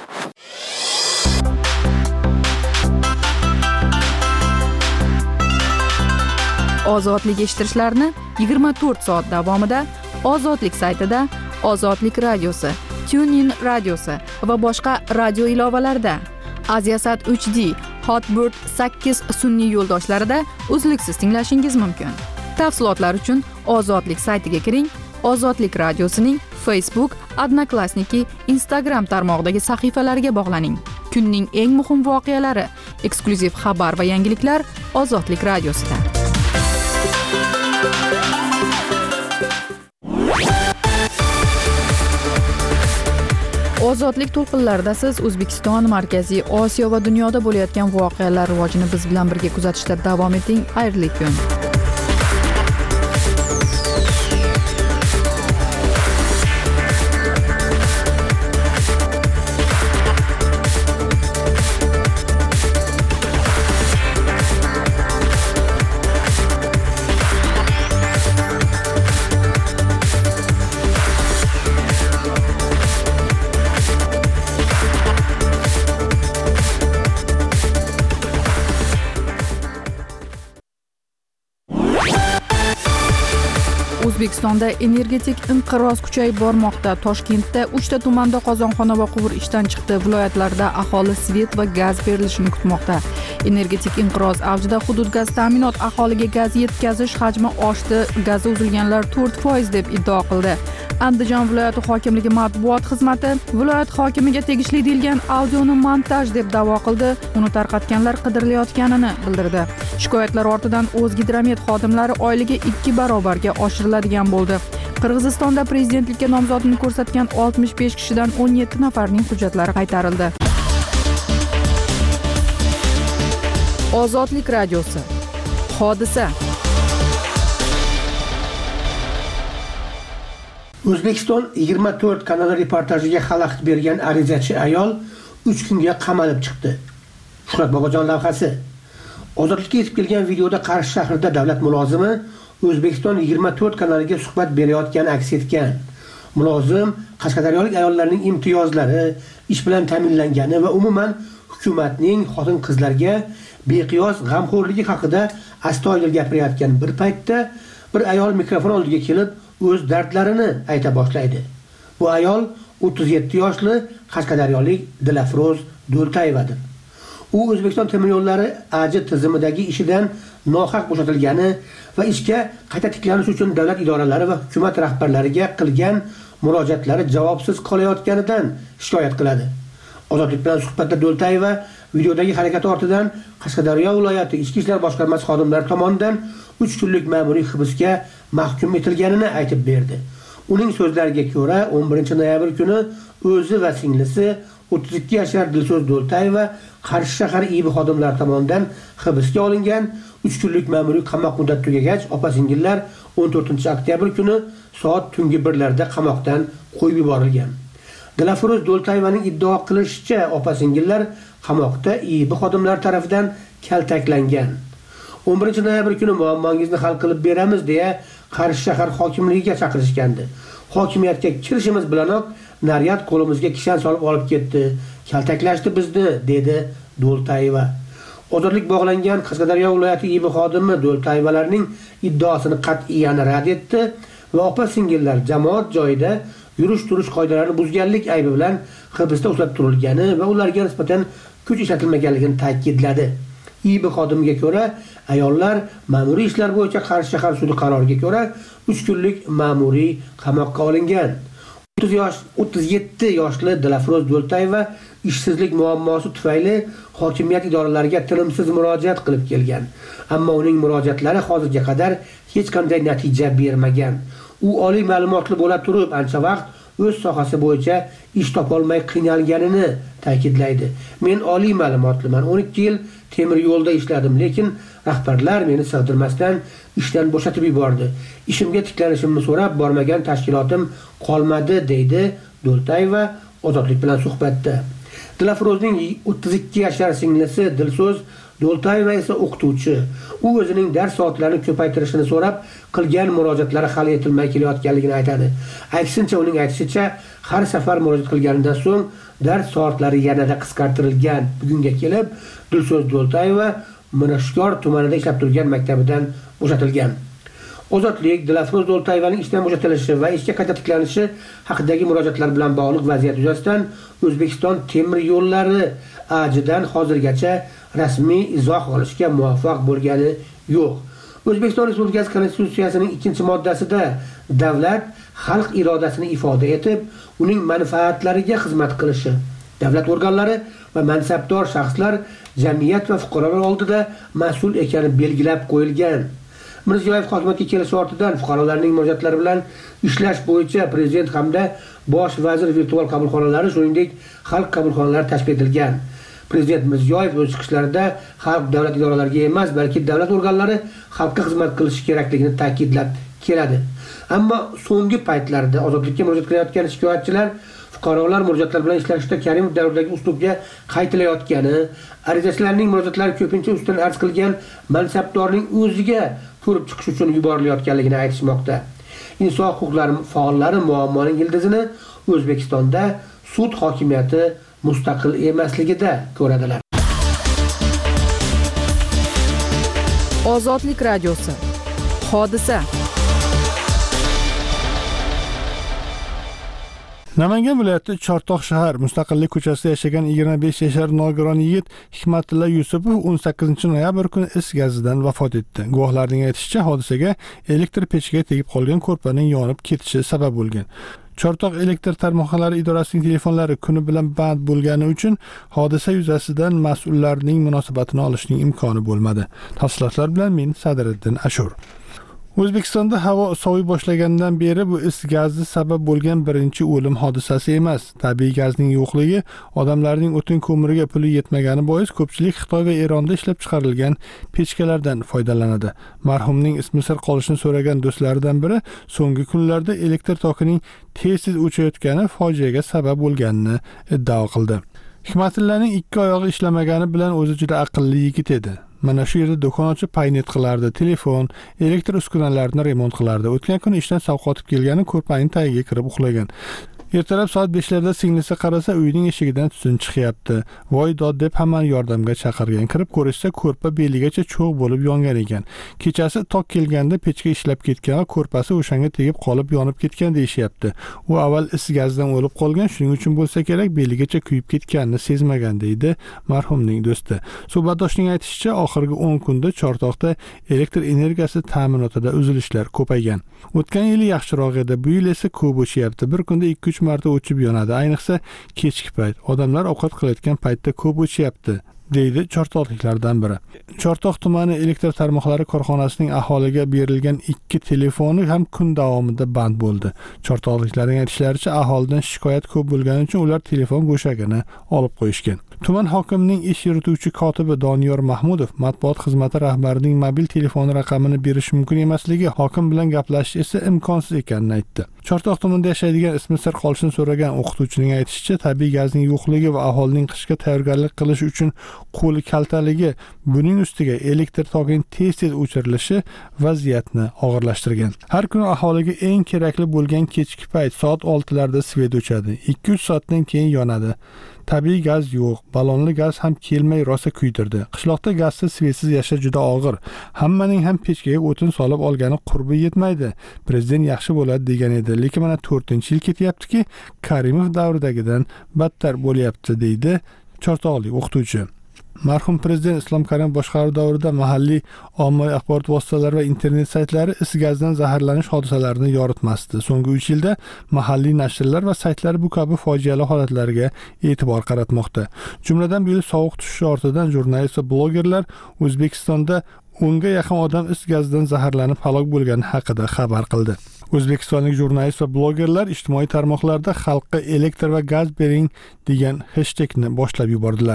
Ozodlik eshittirishlarni 24 soat davomida Ozodlik saytida, Ozodlik radiosi, TuneIn radiosi va boshqa radio ilovalarida, Aziasat 3D, Hotbird 8 sun'iy yo'ldoshlarida uzluksiz tinglashingiz mumkin. Tafsilotlar uchun Ozodlik saytiga kiring. Ozodlik radiosining Facebook, Odnoklassniki, Instagram tarmog'idagi sahifalariga bog'laning. Kunning eng muhim voqealari, eksklyuziv xabar va yangiliklar Ozodlik radiosida. Ozodlik to'lqinlarida siz O'zbekiston, Markaziy Osiyo va dunyoda bo'layotgan voqealar rivojini biz bilan birga kuzatishda davom eting. Xayrli kun. O'zbekistonda energetik inqiroz kuchayib bormoqda. Toshkentda 3 ta tumanda qozonxona va quvur ishdan chiqdi. Viloyatlarda aholi svet va gaz berilishini kutmoqda. Energetik inqiroz avjida. Hudud gaz ta'minot aholiga gaz yetkazish hajmi oshdi. Gazi uzilganlar 4% deb iddao qildi. Andijon viloyati hokimligi matbuot xizmati viloyat hokimiga tegishli deyilgan audioni montaj deb da'vo qildi. Uni tarqatganlar qidirilayotganini bildirdi. Shikoyatlar ortidan O'zgidromet xodimlari oyligi 2 barobarga oshiriladigan bo'ldi. Qirg'izistonda prezidentlikka nomzodini ko'rsatgan 65 kishidan 17 nafarning hujjatlari qaytarildi. Ozodlik radiosi. Hodisa.
O'zbekiston 24 kanali reportajiga xalaqit bergan arizachi ayol 3 kunga qamalib chiqdi. Shuhrat Bobojon lavhasi. Ozodlikka yetib kelgan videoda Qarshi shahrida davlat mulozimi O'zbekiston 24 kanaliga suhbat berayotgani aks etgan. Mulozim qashqadaryolik ayollarning imtiyozlari, ish bilan ta'minlangani va umuman hukumatning xotin-qizlarga beqiyos g'amxo'rligi haqida astoydil gapirayotgan bir paytda bir ayol mikrofon oldiga kelib o'z dardlarini ayta boshlaydi. Bu ayol 37 yoshli qashqadaryolik Dilafroz Do'ltayevadir. U O'zbekiston temir yo'llari AJ tizimidagi ishidan nohaq bo'shatilgani va ishga qayta tiklanish uchun davlat idoralari va hukumat rahbarlariga qilgan murojaatlari javobsiz qolayotganidan shikoyat qiladi. Ozodlik bilan suhbatda Do'ltayeva videodagi harakat ortidan Qashqadaryo viloyati Ichki ishlar boshqarmasi xodimlari tomonidan 3 kunlik ma'muriy hibsga mahkum etilganini aytib berdi. Uning so'zlariga ko'ra 11 noyabr kuni o'zi va singlisi 32 yoshli Dilso'z Do'ltayeva Qarshi shahar IIB xodimlari tomonidan hibsga olingan. 3 kunlik ma'muriy qamoq muddati tugagach, opa-singillar 14-oktyabr kuni soat tungi 1larda qamoqdan qo'yib yuborilgan. Dilafroz Do'ltayevaning iddao qilishicha, opa-singillar qamoqda IIB xodimlari tomonidan kaltaklangan. 11 noyabr kuni muammongizni hal qilib beramiz deya Qarshi shahar hokimligiga chaqirishgandi. Hokimiyatga kirishimiz bilanoq naryad qo'limizga kishan solib olib ketdi. Kaltaklashdi bizni, dedi Do'ltayeva. Ozodlik bog'langan Qashqadaryo viloyati IIB xodimi Do'ltayevalarning iddaosini qat'iyan rad etdi va opa-singillar jamoat joyida yurish-turish qoidalarini buzganlik aybi bilan hibsda ushlab turilgani va ularga nisbatan kuch ishlatilmaganligini ta'kidladi. IIB xodimiga ko'ra, ayollar ma'muriy ishlar bo'yicha Qarshi shahar sudi qaroriga ko'ra 3 kunlik ma'muriy qamoqqa olingan. 37 yoshli Dilafroz Do'ltayeva ishsizlik muammosi tufayli hokimiyat idoralariga tinimsiz murojaat qilib kelgan. Ammo uning murojaatlari hozirga qadar hech qanday natija bermagan. U oliy ma'lumotli bo'la turib, ancha vaqt o'z sohasi bo'yicha ish topolmay qiynalganini ta'kidlaydi. Men oliy ma'lumotliman. 12 yil temir yo'lda ishladim, lekin rahbarlar meni sig'dirmasdan ishdan bo'shatib yubordi. Ishimga tiklanishimni so'rab bormagan tashkilotim qolmadi, deydi Do'ltayeva Ozodlik bilan suhbatda. Dilafrozning 32 yoshli singlisi Dilso'z Do'ltayeva esa o'qituvchi. U o'zining dars soatlarini ko'paytirishini so'rab, qilgan murojaatlari hal etilmay kelayotganligini aytadi. Aksincha, uning aytishicha, har safar murojaat qilganidan so'ng dars soatlari yanada qisqartirilgan. Bugunga kelib, Dilso'z Do'ltayeva Mirishkor tumanida ishlab turgan maktabidan bo'shatilgan. Ozodlik Dilafruz Do'ltayevaning ishdan bo'shatilishi va ishga qayta tiklanishi haqidagi murojaatlar bilan bog'liq vaziyat yuzasidan O'zbekiston temir yo'llari AJdan hozirgacha rasmiy izoh olishga muvaffaq bo'lgani yo'q. O'zbekiston Respublikasi Konstitutsiyasining 2-moddasida davlat xalq irodasini ifoda etib, uning manfaatlariga xizmat qilishi, davlat organlari va mansabdor shaxslar jamiyat va fuqarolar oldida mas'ul ekani belgilab qo'yilgan. Mirziyoyev hokimiyatga kelishi ortidan fuqarolarning murojaatlari bilan ishlash bo'yicha prezident hamda bosh vazir virtual qabulxonalari, shuningdek xalq qabulxonalari tashkil etilgan. Prezident Mirziyoyev o'z chiqishlarida xalq davlat idoralariga emas, balki davlat organlari xalqqa xizmat qilishi kerakligini ta'kidlab keladi. Ammo so'nggi paytlarda ozodlikka murojaat qilayotgan shikoyatchilar fuqarolar murojaatlar bilan ishlashda Karimov davridagi uslubga qaytilayotgani, arizachilarning murojaatlari ko'pincha ustidan arz qilgan mansabdorning o'ziga ko'rib chiqish uchun yuborilayotganligini aytishmoqda. Inson huquqlari faollari muammoning ildizini O'zbekistonda sud hokimiyati mustaqil emasligida ko'radilar.
Ozodlik radiosi. Hodisa.
Namangan viloyati Chortoq shahar Mustaqillik ko'chasida yashagan 25 yashar nogiron yigit Hikmatilla Yusupov 18 noyabr kuni is gazidan vafot etdi. Guvohlarning aytishicha, hodisaga elektr pechiga tegib qolgan ko'rpaning yonib ketishi sabab bo'lgan. Chortoq elektr tarmoqlari idorasining telefonlari kuni bilan band bo'lgani uchun hodisa yuzasidan mas'ullarning munosabatini olishning imkoni bo'lmadi. Tafsilotlar bilan men Sadriddin Ashur. O'zbekistonda havo soviy boshlagandan beri bu is gazi sabab bo'lgan birinchi o'lim hodisasi emas. Tabiiy gazning yo'qligi, odamlarning o'tin ko'miriga puli yetmagani bois ko'pchilik Xitoy va Eronda ishlab chiqarilgan pechkalardan foydalanadi. Marhumning ismi sir qolishini so'ragan do'stlaridan biri so'nggi kunlarda elektr tokining tez-tez o'chayotgani fojiaga sabab bo'lganini iddao qildi. Hikmatillaning ikki oyog'i ishlamagani bilan o'zi juda aqlli yigit edi. Mana shu yerda do'kon ochib paynet qilardi, telefon, elektr uskunalarini remont qilardi. O'tgan kuni ishdan sovqotib kelgani ko'rpaning tagiga kirib uxlagan. Ertalab soat 5larda singlisi qarasa, uyining eshigidan tutun chiqyapti. Voy dod deb hammani yordamga chaqirgan. Kirib ko'rishsa, ko'rpa beligacha cho'g' bo'lib yongan ekan. Kechasi tok kelganda pechka ishlab ketgan va ko'rpasi o'shanga tegib qolib yonib ketgan deyishyapti. U avval is gazidan o'lib qolgan, shuning uchun bo'lsa kerak beligacha kuyib ketganini sezmagan deydi marhumning do'sti. Suhbatdoshning aytishicha, oxirgi 10 kunda Chortoqda elektr energiyasi ta'minotida uzilishlar ko'paygan. O'tgan yil yaxshiroq edi, bu yil esa ko'p o'chyapti. Bir kunda 2-3 marta o'chib yonadi. Ayniqsa kechki payt. Odamlar ovqat qilayotgan paytda ko'p o'chyapti, deydi chortoqliklardan biri. Chortoq tumani elektr tarmoqlari korxonasining aholiga berilgan 2 telefoni ham kun davomida band bo'ldi. Chortoqliklarning aytishlaricha, aholidan shikoyat ko'p bo'lgani uchun ular telefon go'shagini olib qo'yishgan. Tuman hokimining ish yurituvchi kotibi Doniyor Mahmudov matbuot xizmati rahbarining mobil telefoni raqamini berish mumkin emasligi, hokim bilan gaplashish esa imkonsiz ekanini aytdi. Chortoq tumanida yashaydigan ismi sir qolishini so'ragan o'qituvchining aytishicha, tabiiy gazning yo'qligi va aholining qishga tayyorgarlik qilish uchun qo'li kaltaligi, buning ustiga elektr tokining tez-tez o'chirilishi vaziyatni og'irlashtirgan. Har kuni aholiga eng kerakli bo'lgan kechki payt soat 6larda svet o'chadi. 2-3 soatdan keyin yonadi. Tabiiy gaz yo'q, ballonli gaz ham kelmay rosa kuydirdi. Qishloqda gazsiz, svetsiz yashash juda og'ir. Hammaning ham pechkaga o'tin solib olgani qurbi yetmaydi. Prezident yaxshi bo'ladi degan edi, lekin mana 4-yil ketyaptiki, Karimov davridagidan battar bo'lyapti, deydi chortoqlik o'qituvchi. Marhum prezident Islom Karimov boshqaruv davrida mahalliy ommaviy axborot vositalari va internet saytlari is gazdan zaharlanish hodisalarini yoritmasdi. So'nggi 3 yilda mahalliy nashrlar va saytlar bu kabi fojiali holatlarga e'tibor qaratmoqda. Jumladan bu yil sovuq tushishi ortidan jurnalist va blogerlar O'zbekistonda 10 ga yaqin odam is gazidan zaharlanib halok bo'lgani haqida xabar qildi. O'zbekistonlik jurnalist va blogerlar ijtimoiy tarmoqlarda xalqqa elektr va gaz bering degan hashtagni boshlab yubordilar.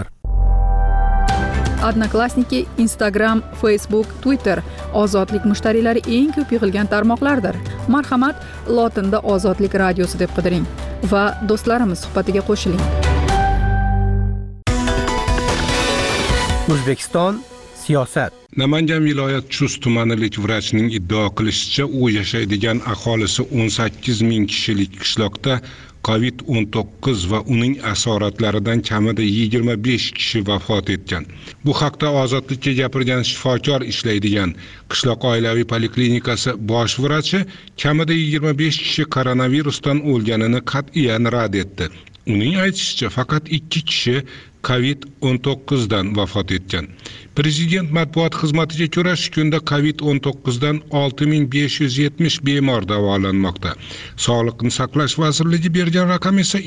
Odnoklassniki, Instagram, Facebook, Twitter ozodlik mushtariylari eng ko'p yig'ilgan tarmoqlardir. Marhamat, lotinda Ozodlik radiosi deb qidiring va do'stlarimiz suhbatiga qo'shiling.
O'zbekiston
siyosat.
Namangan viloyat Chust tumanilik vrachining iddao qilishicha, u yashaydigan aholisi 18 ming kishilik qishloqda COVID-19 va uning asoratlaridan kamida 25 kishi vafot etgan. Bu haqda Ozodlikka gapirgan shifokor ishlaydigan qishloq oilaviy poliklinikasi bosh vrachi kamida 25 kishi koronavirusdan o'lganini qat'iyan rad etdi. Uning aytishicha, faqat 2 kishi COVID-19 dan vafot etgan. Prezident matbuot xizmatiga ko'ra, shu kunda COVID-19 dan 6570 bemor davolanmoqda. Sog'liqni saqlash vazirligi bergan raqam esa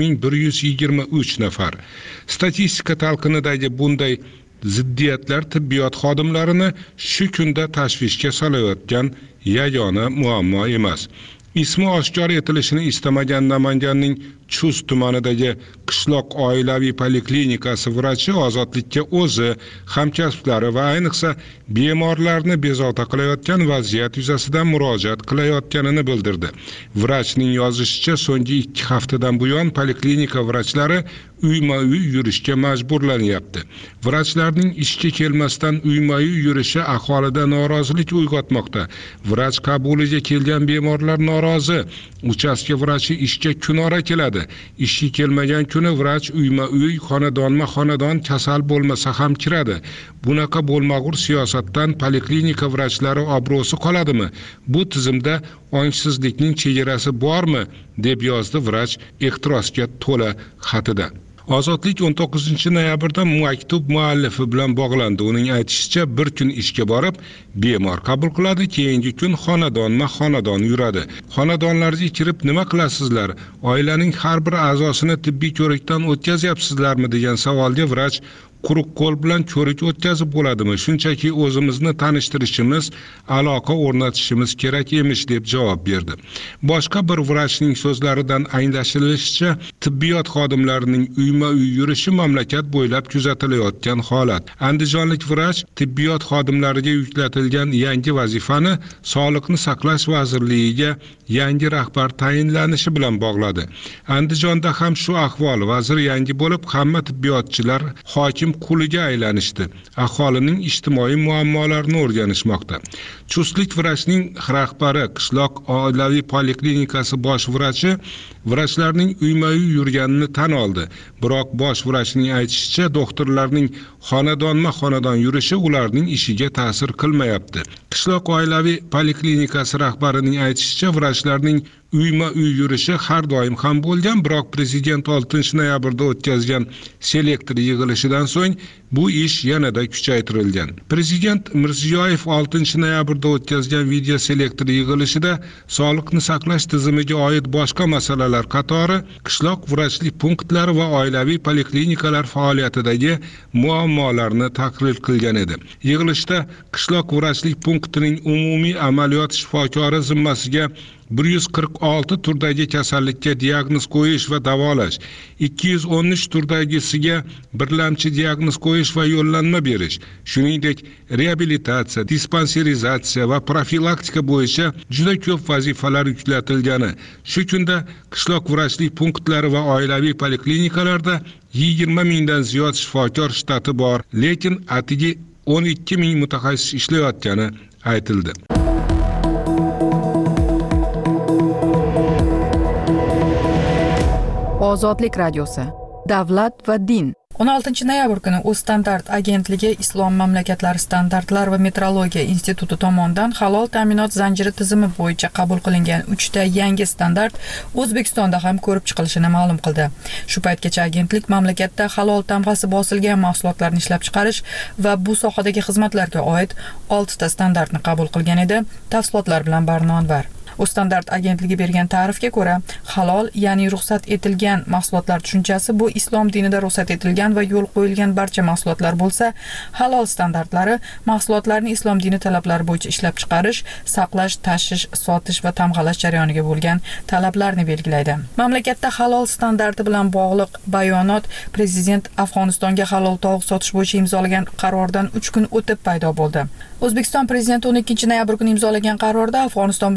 2123 nafar. Statistika talqinidagi bunday ziddiyatlar tibbiyot xodimlarini shu kunda tashvishga solayotgan yagona muammo emas. Ismi oshkor etilishini istamagan Namanganning Chust tumanidagi qishloq oilaviy poliklinikasi vrachi Ozodlikka o'zi, hamkasblari va ayniqsa bemorlarni bezovta qilayotgan vaziyat yuzasidan murojaat qilayotganini bildirdi. Vrachning yozishicha, so'nggi 2 haftadan buyon poliklinika vrachlari uyma-uy yurishga majburlanyapti. Vrachlarning ishga kelmasdan uyma-uy yurishi aholida norozilik uyg'otmoqda. Vrach qabuliga kelgan bemorlar norozi. Uchastka vrachi ishga kunora keladi. Ishga kelmagan kuni vrach uyma-uy, xonadonma-xonadon kasal bo'lmasa ham kiradi. Bunaqa bo'lmag'ur siyosatdan poliklinika vrachlari obro'si qoladimi? Bu tizimda ongsizlikning chegarasi bormi? deb yozdi vrach ehtirosga to'la xatida. Ozodlik 19 noyabrda maktub muallifi bilan bog'landi. Uning aytishicha, bir kun ishga borib, bemor qabul qiladi, keyingi kun xonadonma-xonadon yuradi. Xonadonlarga kirib nima qilasizlar? Oilaning har bir a'zosini tibbiy ko'rikdan o'tkazyapsizlarmi degan savolga vrach quruq qo'l bilan ko'rik o'tkazib bo'ladimi? Shunchaki o'zimizni tanishtirishimiz, aloqa o'rnatishimiz kerak emish deb javob berdi. Boshqa bir vrachning so'zlaridan anglashilishicha, tibbiyot xodimlarining uyma-uy yurishi mamlakat bo'ylab kuzatilayotgan holat. Andijonlik vrach tibbiyot xodimlariga yuklatilgan yangi vazifani Sog'liqni saqlash vazirligiga yangi rahbar tayinlanishi bilan bog'ladi. Andijonda ham shu ahvol. Vazir yangi bo'lib, hamma tibbiyotchilar hokim quliga aylanishdi. Aholining ijtimoiy muammolarini o'rganishmoqda. Chustlik vrachning rahbari, qishloq oilaviy poliklinikasi bosh vrachi vrachlarning uyma-uy yurganini tan oldi. Biroq bosh vrachning aytishicha, doktorlarning xonadonma-xonadon yurishi ularning ishiga ta'sir qilmayapti. Qishloq oilaviy poliklinikasi rahbarining aytishicha, vrachlarning uyma-uy yurishi har doim ham bo'lgan, biroq prezident 6 noyabrda o'tkazgan selektor yig'ilishidan so'ng bu ish yanada kuchaytirilgan. Prezident Mirziyoyev 6 noyabrda o'tkazgan video selektor yig'ilishida sog'liqni saqlash tizimiga oid boshqa masalalar qatori qishloq vrachlik punktlari va oilaviy poliklinikalar faoliyatidagi muammolarni tahlil qilgan edi. Yig'ilishda qishloq vrachlik punktining umumiy amaliyot shifokori zimmasiga 146 turdagi kasallikka diagnoz qo'yish va davolash, 213 turdagisiga birlamchi diagnoz qo'yish va yo'llanma berish, shuningdek reabilitatsiya, dispanserizatsiya va profilaktika bo'yicha juda ko'p vazifalar yuklatilgani. Shu kunda qishloq vrachlik punktlari va oilaviy poliklinikalarda 20 mingdan ziyod shifokor shtati bor, lekin atigi 12 ming mutaxassis ishlayotgani aytildi.
Ozodlik radiosi. Davlat va din. 16 noyabr kuni O'zstandart agentligi Islom mamlakatlari standartlar va metrologiya instituti tomonidan halol ta'minot zanjiri tizimi bo'yicha qabul qilingan 3 ta yangi standart O'zbekistonda ham ko'rib chiqilishini ma'lum qildi. Shu paytgacha agentlik mamlakatda halol tamg'asi bosilgan mahsulotlarni ishlab chiqarish va bu sohadagi xizmatlarga oid 6 ta standartni qabul qilgan edi. Tafsilotlar bilan Barnonvar. O'zstandart agentligi bergan ta'rifga ko'ra, halol, ya'ni ruxsat etilgan mahsulotlar tushunchasi bu islom dinida ruxsat etilgan va yo'l qo'yilgan barcha mahsulotlar bo'lsa, halol standartlari mahsulotlarni islom dini talablari bo'yicha ishlab chiqarish, saqlash, tashish, sotish va tamg'alash jarayoniga bo'lgan talablarni belgilaydi. Mamlakatda halol standarti bilan bog'liq bayonot prezident Afg'onistonga halol tovuq sotish bo'yicha imzolagan qarordan 3 kun o'tib paydo bo'ldi. O'zbekiston prezidenti 12 noyabr kuni imzolagan qarorda Afg'oniston bilan kelgusi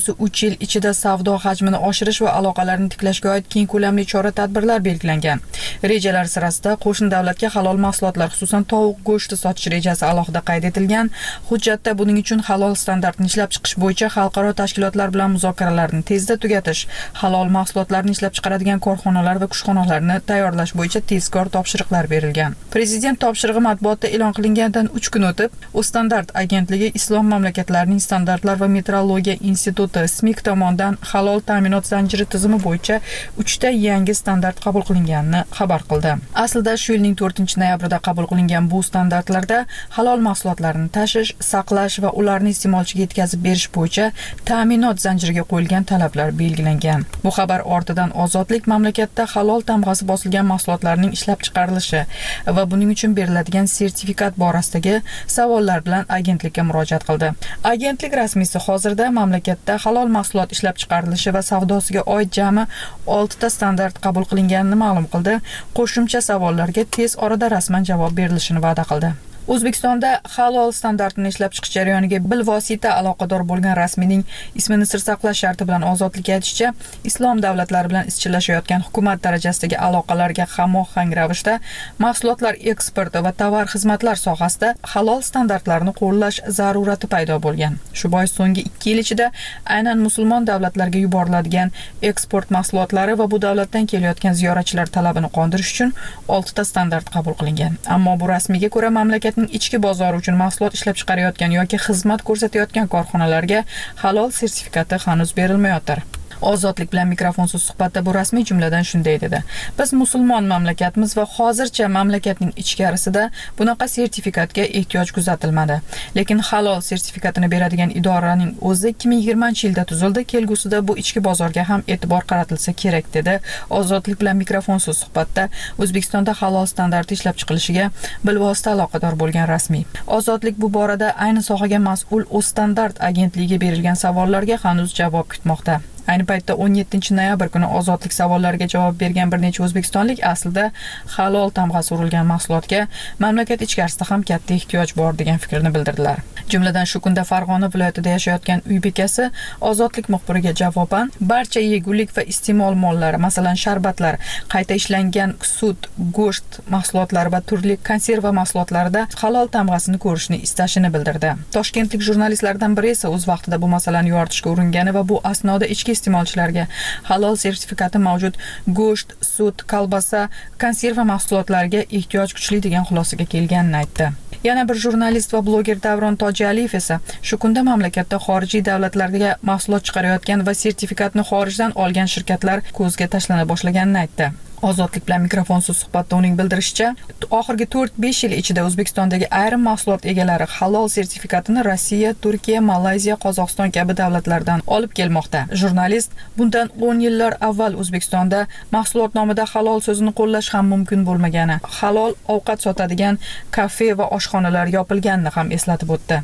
kelgusi 3 yil ichida savdo hajmini oshirish va aloqalarni tiklashga oid keng ko'lamli chora-tadbirlar belgilangan. Rejalar sirasida qo'shni davlatga halol mahsulotlar, xususan tovuq go'shti sotish rejasi alohida qayd etilgan. Hujjatda buning uchun halol standartni ishlab chiqish bo'yicha xalqaro tashkilotlar bilan muzokaralarni tezda tugatish, halol mahsulotlarni ishlab chiqaradigan korxonalar va kushxonalarni tayyorlash bo'yicha tezkor topshiriqlar berilgan. Prezident topshirig'i matbuotda e'lon qilingandan 3 kun o'tib, Standart agentligi Islom mamlakatlarining standartlar va metrologiya instituti SMIK tomonidan halol ta'minot zanjiri tizimi bo'yicha 3 ta yangi standart qabul qilinganini xabar qildi. Aslida shu yilning 4-noyabrida qabul qilingan bu standartlarda halol mahsulotlarni tashish, saqlash va ularni iste'molchiga yetkazib berish bo'yicha ta'minot zanjiriga qo'yilgan talablar belgilangan. Bu xabar ortidan Ozodlik mamlakatda halol tamg'asi bosilgan mahsulotlarning ishlab chiqarilishi va buning uchun beriladigan sertifikat borasidagi savollar bilan agentlikka murojaat qildi. Agentlik rasmiysi hozirda mamlakatda halol mahsulot ishlab chiqarilishi va savdosiga oid jami 6 ta standart qabul qilinganini ma'lum qildi. Qo'shimcha savollarga tez orada rasman javob berilishini va'da qildi. O'zbekistonda halol standartini ishlab chiqish jarayoniga bilvosita aloqador bo'lgan rasmiyning ismini sir saqlash sharti bilan Ozodlik aytishicha, islom davlatlari bilan izchillashayotgan hukumat darajasidagi aloqalarga hamohang ravishda mahsulotlar eksporti va tovar xizmatlar sohasida halol standartlarni qo'llash zarurati paydo bo'lgan. Shu bois so'nggi 2 yil ichida aynan musulmon davlatlarga yuboriladigan eksport mahsulotlari va bu davlatdan kelayotgan ziyoratchilar talabini qondirish uchun 6 ta standart qabul qilingan. Ammo bu rasmiyga ko'ra mamlakat ichki bozori uchun mahsulot ishlab chiqarayotgan yoki xizmat ko'rsatayotgan korxonalarga halol sertifikati hanuz berilmayotir. Ozodlik bilan mikrofonsiz suhbatda bu rasmiy jumladan shunday dedi: Biz musulmon mamlakatmiz va hozircha mamlakatning ichkarisida bunaqa sertifikatga ehtiyoj kuzatilmadi. Lekin halol sertifikatini beradigan idoraning o'zi 2020-yilda tuzildi. Kelgusida bu ichki bozorga ham e'tibor qaratilsa kerak dedi. Ozodlik bilan mikrofonsiz suhbatda O'zbekistonda halol standarti ishlab chiqilishiga bilvosita aloqador bo'lgan rasmiy. Ozodlik bu borada ayni sohaga mas'ul Standart agentligiga berilgan savollarga hanuz javob kutmoqda. Ayni paytda 17-noyabr kuni Ozodlik savollariga javob bergan bir necha o'zbekistonlik aslida halol tamg'asi urilgan mahsulotga mamlakat ichkarisida ham katta ehtiyoj bor degan fikrni bildirdilar. Jumladan shu kunda Farg'ona viloyatida yashayotgan uy bekasi Ozodlik muxbiriga javoban barcha yegulik va iste'mol mollari, masalan sharbatlar, qayta ishlangan sut, go'sht mahsulotlari va turli konserva mahsulotlarida halol tamg'asini ko'rishni istashini bildirdi. Toshkentlik jurnalistlardan biri esa o'z vaqtida bu masalani yoritishga uringani va bu asnoda ichki iste'molchilarga halol sertifikati mavjud go'sht, sut, kolbasa, konserva mahsulotlariga ehtiyoj kuchli degan xulosaga kelganini aytdi. Yana bir jurnalist va bloger Davron Tojialiyev esa shu kunda mamlakatda xorijiy davlatlarga mahsulot chiqarayotgan va sertifikatni xorijdan olgan shirkatlar ko'zga tashlana boshlaganini aytdi. Ozodlik bilan mikrofonsiz suhbatda uning bildirishicha, oxirgi 4-5 yil ichida O'zbekistondagi ayrim mahsulot egalari halol sertifikatini Rossiya, Turkiya, Malayziya, Qozog'iston kabi davlatlardan olib kelmoqda. Jurnalist bundan 10 yillar avval O'zbekistonda mahsulot nomida halol so'zini qo'llash ham mumkin bo'lmagani, halol ovqat sotadigan kafe va oshxonalar yopilganini ham eslatib o'tdi.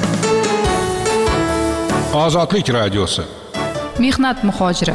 Ozodlik radiosi.
Mehnat muhojiri.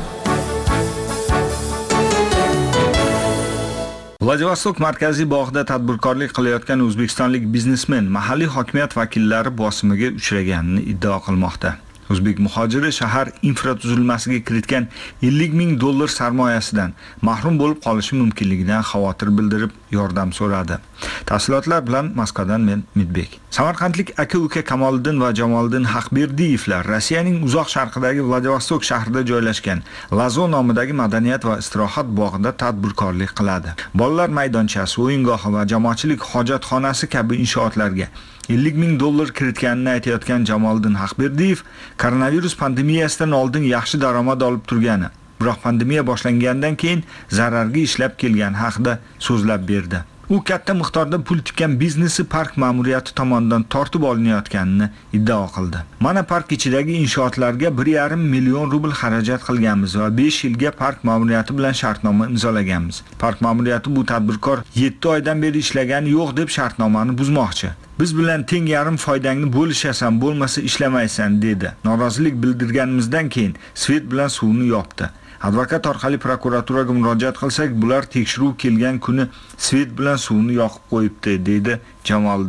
Vladivostok markaziy bog'ida tadbirkorlik qilayotgan o'zbekistonlik biznesmen mahalliy hokimiyat vakillari bosimiga uchraganini iddao qilmoqda. O'zbek muhojiri shahar infratuzilmasiga kiritgan $50,000 sarmoyasidan mahrum bo'lib qolishi mumkinligidan xavotir bildirib yordam so'radi. Tafsilotlar bilan Moskvadan men Midbek. Samarqandlik aka-uka Kamoliddin va Jamoliddin Haqberdiyevlar Rossiyaning uzoq sharqidagi Vladivostok shahrida joylashgan Lazo nomidagi madaniyat va istirohat bog'ida tadbirkorlik qiladi. Bolalar maydonchasi, o'yingohi va jamoatchilik hojatxonasi kabi inshootlarga $50,000 kiritganini aytayotgan Jamoliddin Haqberdiyev koronavirus pandemiyasidan oldin yaxshi daromad olib turgani, biroq pandemiya boshlangandan keyin zararga ishlab kelgani haqida so'zlab berdi. U katta miqdorda pul tikkan biznesi park ma'muriyati tomonidan tortib olinayotganini iddao qildi. Mana park ichidagi inshootlarga 1,5 million rubl xarajat qilganmiz va 5 yilga park ma'muriyati bilan shartnoma imzolaganmiz. Park ma'muriyati bu tadbirkor 7 oydan beri ishlagani yo'q deb shartnomani buzmoqchi. Biz bilan teng yarim foydangni bo'lishasan, bo'lmasa ishlamaysan dedi. Norozilik bildirganimizdan keyin svet bilan suvni yopdi. Advokat orqali prokuraturaga murojaat qilsak, bular tekshiruv kelgan kuni svet bilan suvni yoqib qo'yibdi, dedi Jamoliddin.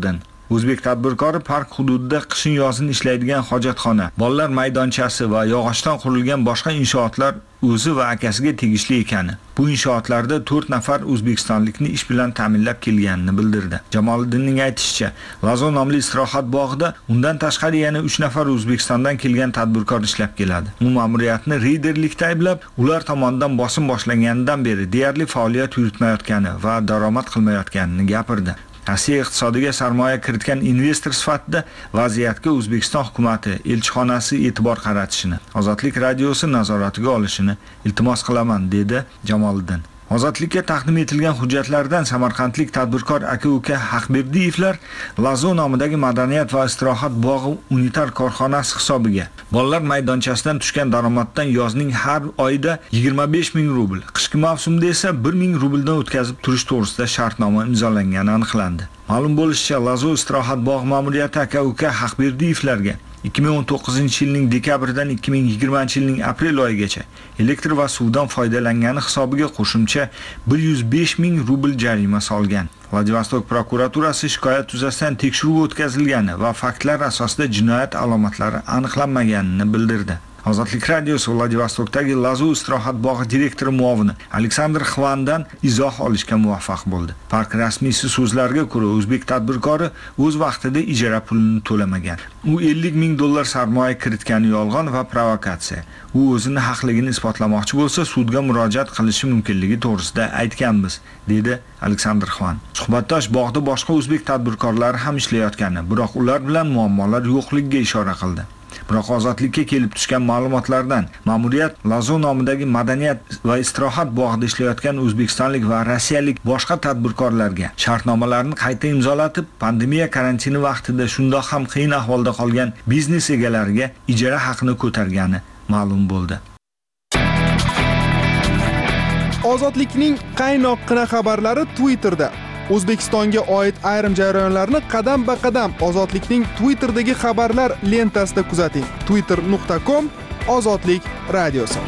O'zbek tadbirkori park hududida qishin-yozin ishlaydigan hojatxona, bolalar maydonchasi va yog'ochdan qurilgan boshqa inshootlar o'zi va akasiga tegishli ekani. Bu inshootlarda 4 nafar o'zbekistonlikni ish bilan ta'minlab kelganini bildirdi. Jamoliddinning aytishicha, Lazo nomli istirohat bog'ida undan tashqari yana 3 nafar O'zbekistondan kelgan tadbirkor ishlab keladi. U ma'muriyatni reyderlikda ayblab, ular tomonidan bosim boshlanganidan beri deyarli faoliyat yuritmayotgani va daromad qilmayotganini gapirdi. Rossiya iqtisodiga sarmoya kiritgan investor sifatida vaziyatga O'zbekiston hukumatı elchixonasi e'tibor qaratishini, Ozodlik radiosi nazoratiga olishini iltimos qilaman, dedi Jamoliddin. Ozodlikka taqdim etilgan hujjatlardan samarqandlik tadbirkor aka-uka Haqberdiyevlar Lazo nomidagi madaniyat va istirohat bog'i unitar korxonasi hisobiga bolalar maydonchasidan tushgan daromaddan yozning har oyida 25 ming rubl, qishki mavsumda esa 1 ming rubldan o'tkazib turish to'g'risida shartnoma imzolangani aniqlandi. Ma'lum bo'lishicha, Lazo istirohat bog'i ma'muriyati aka-uka Haqberdiyevlarga 2019-yilning dekabridan 2020-yilning aprel oyigacha elektr va suvdan foydalangani hisobiga qo'shimcha 105 ming rubl jarima solgan. Vladivostok prokuraturasi shikoyat yuzasidan tekshiruv o'tkazilgani va faktlar asosida jinoyat alomatlari aniqlanmaganini bildirdi. Ozodlik radiosi Vladivostokdagi Lazo istirohat bog'i direktori muovini Aleksandr Xvandan izoh olishga muvaffaq bo'ldi. Park rasmiysi so'zlariga ko'ra, o'zbek tadbirkori o'z vaqtida ijara pulini to'lamagan. U 50 ming dollar sarmoya kiritgani yolg'on va provokatsiya. U o'zini haqligini isbotlamoqchi bo'lsa, sudga murojaat qilishi mumkinligi to'g'risida aytganmiz, dedi Aleksandr Xvan. Suhbatdosh bog'da boshqa o'zbek tadbirkorlari ham ishlayotgani, biroq ular bilan muammolar yo'qligiga ishora qildi. Biroq ozodlikka kelib tushgan ma'lumotlardan ma'muriyat Lazo nomidagi madaniyat va istirohat bog'ida ishlayotgan o'zbekistonlik va rossiyalik boshqa tadbirkorlarga shartnomalarni qayta imzolatib, pandemiya karantini vaqtida shundoq ham qiyin ahvolda qolgan biznes egalariga ijara haqini ko'targani ma'lum bo'ldi.
Ozodlikning qaynoqqina xabarlari Twitterda. O'zbekistonga oid ayrim jarayonlarni qadam-ba-qadam Ozodlikning Twitterdagi xabarlar lentasida kuzating. twitter.com/ozodlik radiosi.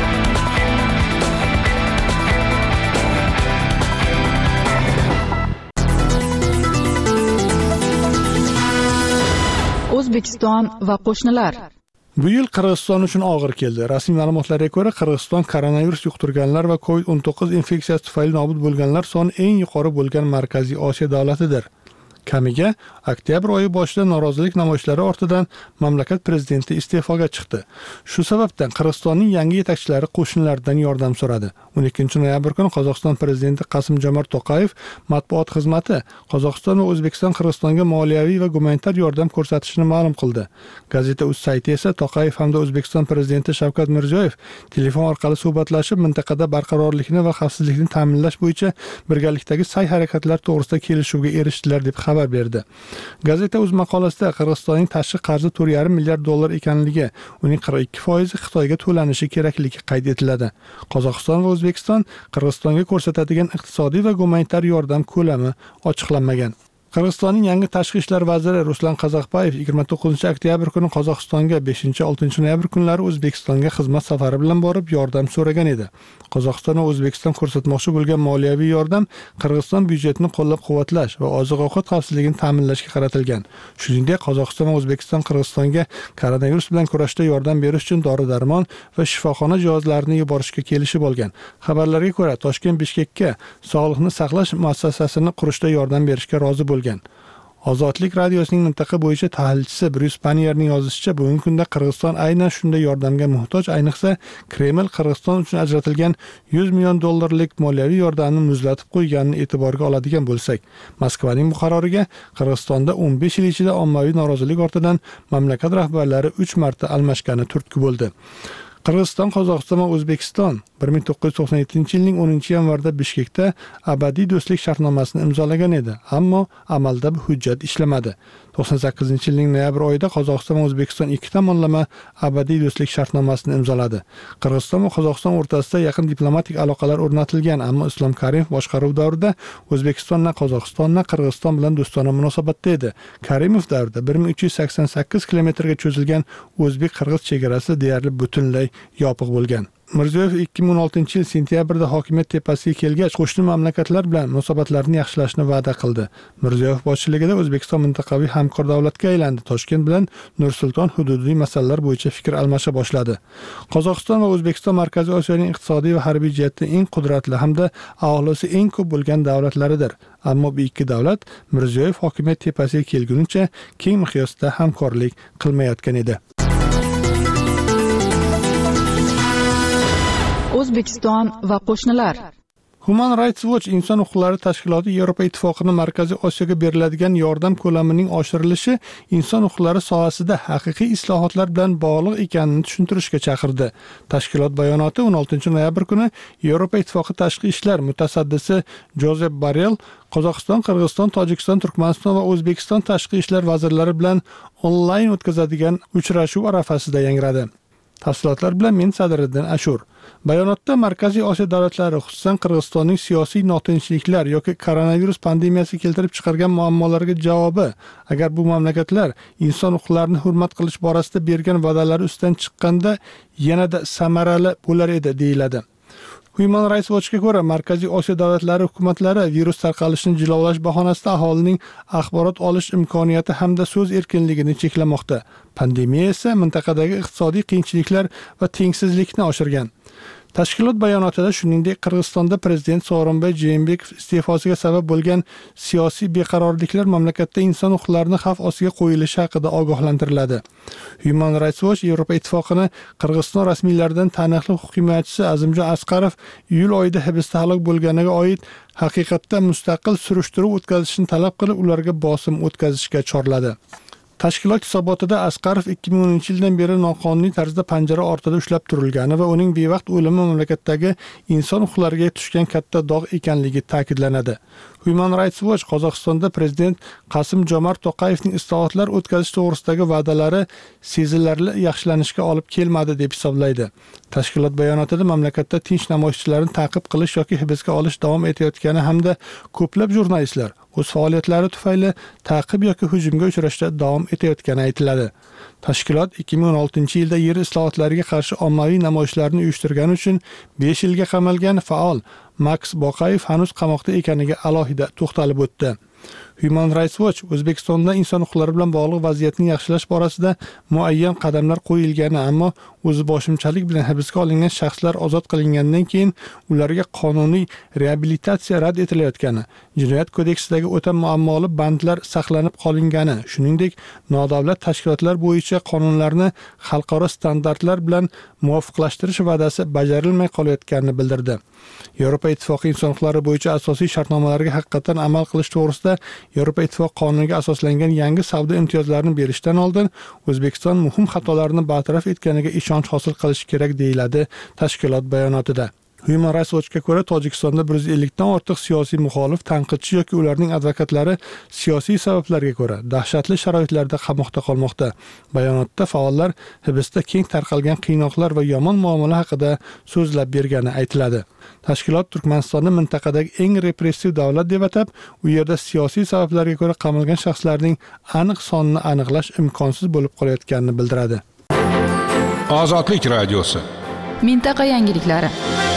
O'zbekiston va qo'shnilar.
Bu yil Qirg'iziston uchun og'ir keldi. Rasmiy ma'lumotlarga ko'ra, Qirg'iziston koronavirus yuqtirganlar va COVID-19 infeksiyasi tufayli nobud bo'lganlar soni eng yuqori bo'lgan Markaziy Osiyo davlatidir. Kamiga oktyabr oyi boshida norozilik namoyishlari ortidan mamlakat prezidenti iste'foga chiqdi. Shu sababdan Qirg'izistonning yangi yetakchilari qo'shnilardan yordam so'radi. 12 noyabr kuni Qozog'iston prezidenti Qosim-Jomart To'qayev matbuot xizmati Qozog'iston va O'zbekiston Qirg'izistonga moliyaviy va gumanitar yordam ko'rsatishini ma'lum qildi. Gazeta.uz sayti esa To'qayev hamda O'zbekiston prezidenti Shavkat Mirziyoyev telefon orqali suhbatlashib, mintaqada barqarorlikni va xavfsizlikni ta'minlash bo'yicha birgalikdagi sa'y-harakatlar to'g'risida kelishuvga erishdilar deb xabar berdi. Gazeta.uz maqolasida Qirg'izistonning tashqi qarzi 4,5 milliard dollar ekanligi, uning 42% Xitoyga to'lanishi kerakligi qayd etiladi. Qozog'iston va O'zbekiston Qirg'izistonga ko'rsatadigan iqtisodiy va gumanitar yordam ko'lami ochiqlanmagan. Qirg'izistonning yangi tashqi ishlar vaziri Ruslan Qazaqbayev 29-oktyabr kuni Qozog'istonga, 5-6 noyabr kunlari O'zbekistonga xizmat safari bilan borib yordam so'ragan edi. Qozog'iston va O'zbekiston ko'rsatmoqchi bo'lgan moliyaviy yordam Qirg'iziston byudjetini qo'llab-quvvatlash va oziq-ovqat xavfsizligini ta'minlashga qaratilgan. Shuningdek, Qozog'iston va O'zbekiston Qirg'izistonga koronavirus bilan kurashda yordam berish uchun dori-darmon va shifoxona jihozlarini yuborishga kelishib olgan. Xabarlarga ko'ra, Toshkent Bishkekka sog'liqni saqlash muassasasini qurishda yordam berishga rozi bo'lgan. Ozodlik radiosining mintaqa bo'yicha tahlilchisi Bruce Panierning yozishicha, bugungi kunda Qirg'iziston aynan shunday yordamga muhtoj, ayniqsa Kreml Qirg'iziston uchun ajratilgan 100 million dollarlik moliyaviy yordamni muzlatib qo'yganini e'tiborga oladigan bo'lsak, Moskvaning bu qaroriga Qirg'izistonda 15 yil ichida ommaviy norozilik ortidan mamlakat rahbarlari 3 marta almashgani turtki bo'ldi. Qirg'iziston, Qozog'iston va O'zbekiston 1997-yilning 10-yanvarda Bishkekda abadiy do'stlik shartnomasini imzolagan edi, ammo amalda bu hujjat ishlamadi. 98-yilning noyabr oyida Qozog'iston va O'zbekiston ikki tomonlama abadiy do'stlik shartnomasini imzoladi. Qirg'iziston va Qozog'iston o'rtasida yaqin diplomatik aloqalar o'rnatilgan, ammo Islom Karimov boshqaruv davrida O'zbekistondan Qozog'istondan Qirg'iziston bilan do'stona munosabatda edi. Karimov davrida 1388 kilometrga cho'zilgan o'zbek-qirg'iz chegarasi deyarli butunlay yopiq bo'lgan. Mirziyoyev 2016-yil sentyabrda hokimiyat tepasiga kelgach, qo'shni mamlakatlar bilan munosabatlarni yaxshilashni va'da qildi. Mirziyoyev boshchiligida O'zbekiston mintaqaviy hamkor davlatga aylandi. Toshkent bilan Nur-Sulton hududiy masalalar bo'yicha fikr almasha boshladi. Qozog'iston va O'zbekiston Markaziy Osiyoning iqtisodiy va harbiy jihatdan eng qudratli hamda aholisi eng ko'p bo'lgan davlatlaridir. Ammo bu ikki davlat Mirziyoyev hokimiyat tepasiga kelgunicha keng miqyosda hamkorlik qilmayotgan edi.
O'zbekiston va qo'shnilar.
Human Rights Watch inson huquqlari tashkiloti Yevropa ittifoqining Markaziy Osiyoga beriladigan yordam ko'lamining oshirilishi inson huquqlari sohasida haqiqiy islohotlar bilan bog'liq ekanini tushuntirishga chaqirdi. Tashkilot bayonoti 16-noyabr kuni Yevropa ittifoqi tashqi ishlar mutasaddisi Jozef Borrell Qozog'iston, Qirg'iziston, Tojikiston, Turkmaniston va O'zbekiston tashqi ishlar vazirlari bilan onlayn o'tkazadigan uchrashuv arafasida yangradi. Tafsilotlar bilan men Sadriddin Ashur. Bayonotda Markaziy Osiyo davlatlari, xususan Qirg'izistonning siyosiy notinchliklar yoki koronavirus pandemiyasi keltirib chiqargan muammolarga javobi, agar bu mamlakatlar inson huquqlarini hurmat qilish borasida bergan va'dalari ustidan chiqqanda yanada samarali bo'lar edi, deyiladi. Human Rights Watch'ga ko'ra, Markaziy Osiyo davlatlari hukumatlari virus tarqalishini jilovlash bahonasida aholining axborot olish imkoniyati hamda so'z erkinligini cheklamoqda. Pandemiya esa mintaqadagi iqtisodiy qiyinchiliklar va tengsizlikni oshirgan. Tashkilot bayonotida shuningdek Qirg'izistonda prezident Sooronbay Jeenbekov iste'fosiga sabab bo'lgan siyosiy beqarorliklar mamlakatda inson huquqlarini xavf ostiga qo'yilishi haqida ogohlantiriladi. Human Rights Watch Yevropa ittifoqini Qirg'iziston rasmiylaridan taniqli huquq himoyachisi Azimjon Asqarov iyul oyida hibsda halok bo'lganiga oid haqiqatda mustaqil surishtiruv o'tkazishni talab qilib, ularga bosim o'tkazishga chorladi. Tashkilot hisobotida Asqarov 2010-yildan beri noqonuniy tarzda panjara ortida ushlab turilgani va uning bevaqt o'limi mamlakatdagi inson huquqlariga tushgan katta dog' ekanligi ta'kidlanadi. Human Rights Watch Qozog'istonda prezident Qasim-Jomart To'qayevning islohotlar o'tkazish to'g'risidagi va'dalari sezilarli yaxshilanishga olib kelmadi deb hisoblaydi. Tashkilot bayonotida mamlakatda tinch namoyishchilarni ta'qib qilish yoki hibsga olish davom etayotgani hamda ko'plab jurnalistlar o'z faoliyatlari tufayli ta'qib yoki hujumga uchrashda davom etayotgani aytiladi. Tashkilot 2016-yilda yer islohotlariga qarshi ommaviy namoyishlarni uyushtirgani uchun 5 yilga qamalgan faol Max Boqayev hanuz qamoqda ekaniga alohida to'xtalib o'tdi. Human Rights Watch O'zbekistonda inson huquqlari bilan bog'liq vaziyatni yaxshilash borasida muayyan qadamlar qo'yilgani, ammo o'ziboshimchalik bilan hibsga olingan shaxslar ozod qilingandan keyin ularga qonuniy reabilitatsiya rad etilayotgani, Jinoyat kodeksidagi o'ta muammoli bandlar saqlanib qolingani, shuningdek nodavlat tashkilotlar bo'yicha qonunlarni xalqaro standartlar bilan muvofiqlashtirish va'dasi bajarilmay qolayotganini bildirdi. Yevropa ittifoqi inson huquqlari bo'yicha asosiy shartnomalarga haqiqatan amal qilish to'g'risida Yevropa ittifoqi qonuniga asoslangan yangi savdo imtiyozlarini berishdan oldin O'zbekiston muhim xatolarni bartaraf etganiga ishonch hosil qilish kerak, deyiladi tashkilot bayonotida. Human Rights Watch'ga ko'ra, Tojikistonda 150 dan ortiq siyosiy muxolif, tanqidchi yoki ularning advokatlari siyosiy sabablarga ko'ra dahshatli sharoitlarda qamoqda qolmoqda. Bayonotda faollar hibsda keng tarqalgan qiynoqlar va yomon muomala haqida so'zlab bergani aytiladi. Tashkilot Turkmanistonni mintaqadagi eng repressiv davlat deb atab, u yerda siyosiy sabablarga ko'ra qamalgan shaxslarning aniq sonini aniqlash imkonsiz bo'lib qolayotganini bildiradi.
Ozodlik radiosi.
Mintaqa yangiliklari.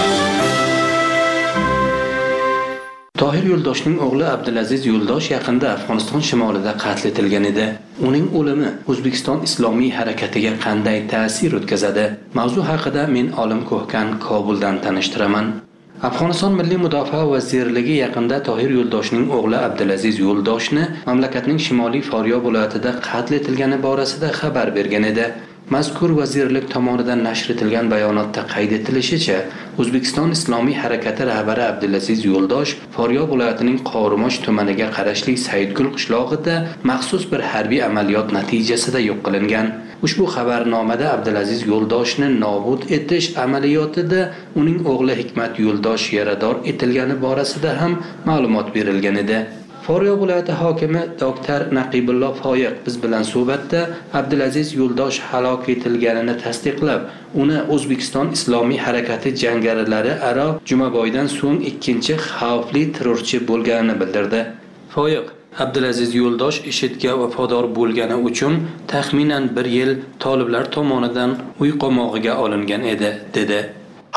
Tohir Yo'ldoshning o'g'li Abdulaziz Yo'ldosh yaqinda Afg'oniston shimolida qatl etilgan edi. Uning o'limi O'zbekiston islomiy harakatiga qanday ta'sir o'tkazadi? Mavzu haqida men Olim Ko'hkan Kobuldan tanishtiraman. Afg'oniston Milliy mudofaa vazirligi yaqinda Tohir Yo'ldoshning o'g'li Abdulaziz Yo'ldoshni mamlakatning shimoliy Foryob viloyatida qatl etilgani borasida xabar bergan edi. Mazkur vazirlik tomonidan nashr etilgan bayonotda qayd etilishicha, O'zbekiston Islomiy harakati rahbari Abdulaziz Yo'ldosh Foryob viloyatining Qorimosh tumaniga qarashli Saidgul qishlog'ida maxsus bir harbiy amaliyot natijasida yo'q qilingan. Ushbu xabarnomada Abdulaziz Yo'ldoshni nobud etish amaliyotida uning o'g'li Hikmat Yo'ldosh yarador etilgani borasida ham ma'lumot berilgan edi. Foryob viloyati hokimi Dr. Naqibullo Foyiq biz bilan suhbatda Abdulaziz Yo'ldosh halok etilganini tasdiqlab, uni O'zbekiston Islomiy harakati jangarilari aro Jumaboydan so'ng ikkinchi xavfli terrorchi bo'lganini bildirdi. Foyiq Abdulaziz Yo'ldosh IShIDga vafodor bo'lgani uchun taxminan 1 yil toliblar tomonidan uy qamog'iga olingan edi, dedi.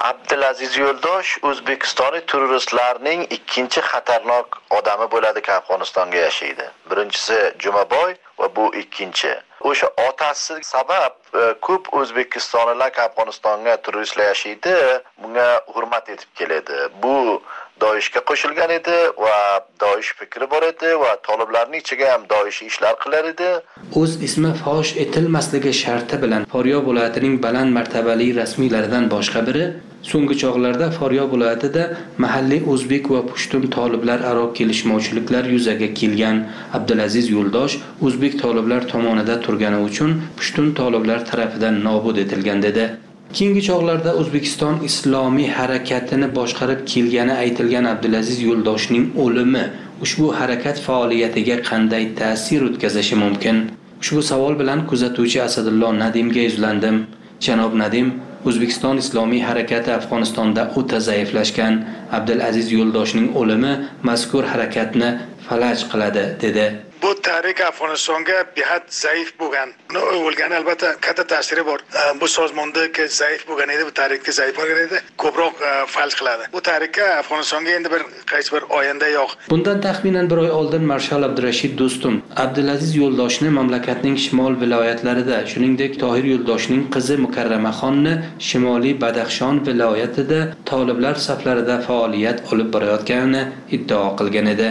Abdulaziz Yo'ldosh O'zbekistonlik turistlarning ikkinchi xatarnok odami bo'ladi, Afg'onistonga yashaydi. Birinchisi Jumaboy va bu ikkinchi. O'sha otasi sabab ko'p o'zbekistonliklar Afg'onistonga turistlar yashaydi, bunga hurmat etib keladi. Bu Doishga qo'shilgan edi va Doish fikri bor edi va toliblarning ichiga ham Doish ishlar qilar edi.
O'z ismi fosh etilmasligi sharti bilan Faryob viloyatining baland martabali rasmiylaridan boshqa biri so'nggi chog'larda Faryob viloyatida mahalliy o'zbek va pushtun toliblar aro kelishmovchiliklar yuzaga kelgan. Abdulaziz Yo'ldosh o'zbek toliblar tomonida turgani uchun pushtun toliblar tarafidan nobud etilgan dedi. Keyingi chog'larda O'zbekiston islomiy harakatini boshqarib kelgani aytilgan Abdulaziz Yo'ldoshning o'limi ushbu harakat faoliyatiga qanday ta'sir o'tkazishi mumkin? Ushbu savol bilan kuzatuvchi Asadullo Nadimga yuzlandim. Janob Nadim, O'zbekiston islomiy harakati Afg'onistonda o'ta zaiflashgan. Abdulaziz Yo'ldoshning o'limi mazkur harakatni falaj qiladi, dedi.
Bu tahrik Afg'onistonga behad zaif bo'lgan. O'lgani albatta katta ta'siri bor. Bu sozmonda zaif bo'lgan edi, bu tahrikka zaif bo'lgan edi, ko'proq falj qiladi. Bu tahrikka Afg'onistonga endi qaysi bir oyanda yo'q.
Bundan taxminan bir oy oldin Marshal Abdurashid Do'stum Abdulaziz Yo'ldoshni mamlakatning shimol viloyatlarida, shuningdek Tohir Yo'ldoshning qizi Mukarramaxonni Shimoliy Badaxshon viloyatida toliblar saflarida faoliyat olib borayotganini iddao qilgan edi.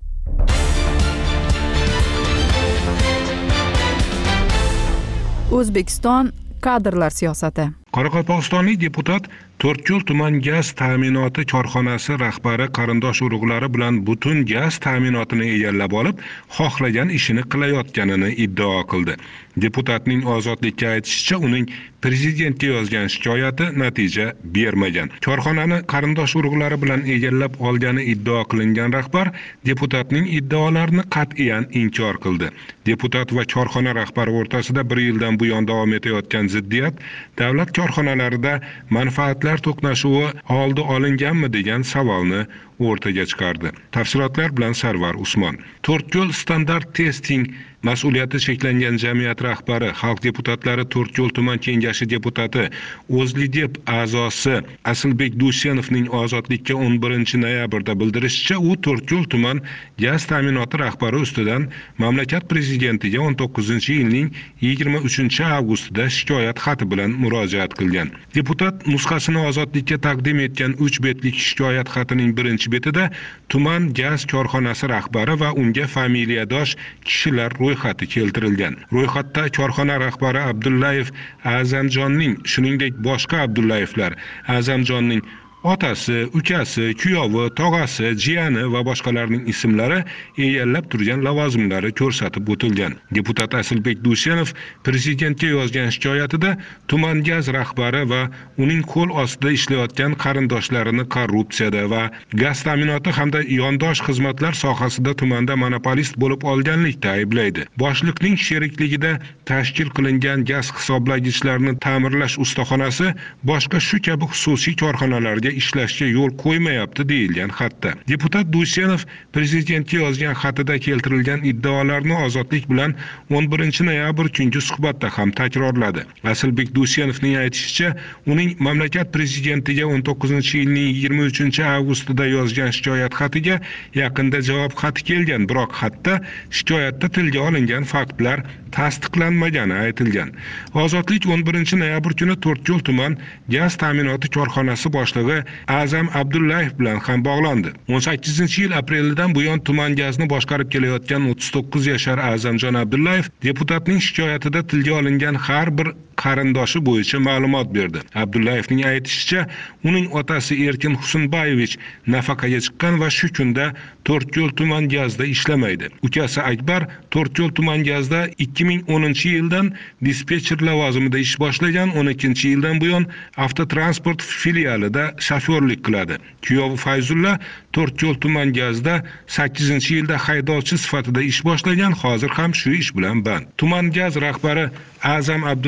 O'zbekiston kadrlar siyosati.
Qoraqalpog'istonlik deputat To'rtko'l tuman gaz ta'minoti korxonasi rahbari qarindosh urug'lari bilan butun gaz ta'minotini egallab olib, xohlagan ishini qilayotganini iddao qildi. Deputatning ozodlikka aytishicha, uning prezidentga yozgan shikoyati natija bermagan. Korxonani qarindosh urug'lari bilan egallab olgani iddao qilingan rahbar deputatning iddaolarini qat'iyan inkor qildi. Deputat va korxona rahbari o'rtasida 1 yildan buyon davom etayotgan ziddiyat davlat korxonalarida manfaatlar to'qnashuvi oldi olinganmi degan savolni o'rtaga chiqardi. Tafsilotlar bilan Sarvar Usmon. To'rtko'l standart testing mas'uliyati cheklangan jamiyat rahbari, xalq deputatlari To'rtko'l tuman kengashi deputati, O'zlidep a'zosi Asilbek Dushenovning ozodlikka 11 noyabrda bildirishicha, u To'rtko'l tuman gaz ta'minoti rahbari ustidan mamlakat prezidentiga 19-yilning 23-avgustida shikoyat xati bilan murojaat qilgan. Deputat nusxasini ozodlikka taqdim etgan 3 betlik shikoyat xatining birinchi betida tuman gaz korxonasi rahbari va unga familiyadosh kishilar ro'yxati keltirilgan. Ro'yxatda korxona rahbari Abdullayev A'zamjonning, shuningdek boshqa Abdullayevlar, A'zamjonning otasi, ukasi, kuyovi, tog'asi, jiyani va boshqalarning ismlari egallab turgan lavozimlari ko'rsatib o'tilgan. Deputat Asilbek Dushenov prezidentga yozgan shikoyatida tuman gaz rahbari va uning qo'l ostida ishlayotgan qarindoshlarini korrupsiyada va gaz ta'minoti hamda yondosh xizmatlar sohasida tumanda monopolist bo'lib olganlikda ayblaydi. Boshliqning sherikligida tashkil qilingan gaz hisoblagichlarni ta'mirlash ustaxonasi boshqa shu kabi xususiy korxonalarga ishlashga yo'l qo'ymayapti deyilgan xatda. Deputat Dushenov prezidentga yozgan xatida keltirilgan iddaolarni ozodlik bilan 11 noyabr kungi suhbatda ham takrorladi. Asilbek Dushenovning aytishicha, uning mamlakat prezidentiga 19-yilning 23-avgustida yozgan shikoyat xatiga yaqinda javob xati kelgan, biroq xatda shikoyatda tilga olingan faktlar tasdiqlanmagani aytilgan. Ozodlik 11 noyabr kuni To'rtko'l tuman gaz ta'minoti korxonasi boshlig'i A'zam Abdullayev bilan ham bog'landi. 18-yil aprelidan buyon tuman gazni boshqarib kelayotgan 39 yashar A'zamjon Abdullayev deputatning shikoyatida tilga olingan har bir qarindoshi bo'yicha ma'lumot berdi. Abdullayevning aytishicha, uning otasi Erkin Husunbayevich nafaqaga chiqqan va shu kunda To'rtko'l tuman gazda ishlamaydi. Ukasi Akbar To'rtko'l tuman gazda 2010-yildan dispetcher lavozimida ish boshlagan, 12-yildan buyon avtotransport filialida shofyorlik qiladi. Kuyovi Fayzulla To'rtko'l tuman gazda 8-yilda haydovchi sifatida ish boshlagan, hozir ham shu ish bilan band. Tuman gaz rahbari A'zam Abdullayev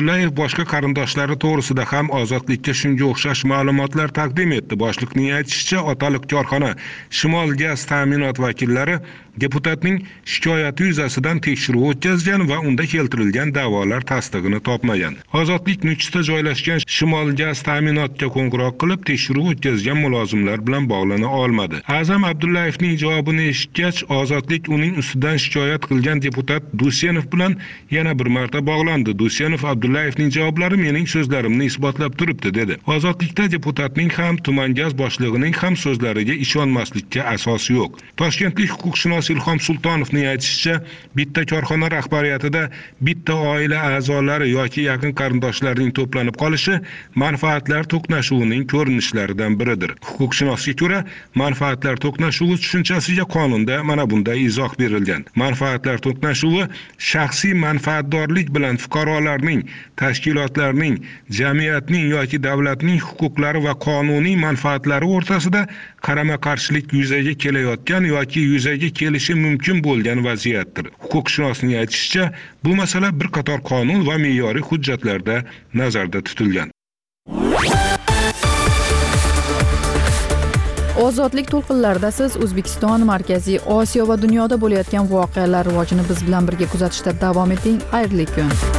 boshqa qarindoshlari to'g'risida ham ozodlikka shunga o'xshash ma'lumotlar taqdim etdi. Boshliqning aytishicha, otaliq korxona Shimol gaz ta'minot vakillari deputatning shikoyati yuzasidan tekshiruv o'tkazgan va unda keltirilgan da'volar tasdig'ini topmagan. Ozodlik Nukusda joylashgan Shimol gaz ta'minotga qo'ng'iroq qilib tekshiruv o'tkazgan mulozimlar bilan bog'lana olmadi. A'zam Abdullayevning javobini eshitgach, Ozodlik uning ustidan shikoyat qilgan deputat Dusenov bilan yana bir marta bog'landi. Dusenov Abdullayevning javoblari mening so'zlarimni isbotlab turibdi dedi. Ozodlikda deputatning ham, tuman gaz boshlig'ining ham so'zlariga ishonmaslikka asos yo'q. Toshkentlik huquqshunos Ilhom Sultonovning aytishicha, bitta korxona rahbariyatida bitta oila a'zolari yoki yaqin qarindoshlarining to'planib qolishi manfaatlar to'qnashuvining ko'rinishlaridan biridir. Huquqshunosga ko'ra, manfaatlar to'qnashuvi tushunchasiga qonunda mana bunday izoh berilgan. Manfaatlar to'qnashuvi shaxsiy manfaatdorlik bilan fuqarolarning, tashkilotlarning, jamiyatning yoki davlatning huquqlari va qonuniy manfaatlari o'rtasida qarama-qarshilik yuzaga kelayotgan yoki yuzaga kelishi mumkin bo'lgan vaziyatdir. Huquqshunosning aytishicha, bu masala bir qator qonun va me'yoriy hujjatlarda nazarda tutilgan.
Ozodlik to'lqinlarida siz O'zbekiston, Markaziy Osiyo va dunyoda bo'layotgan voqealar rivojini biz bilan birga kuzatishda davom eting. Xayrli kun.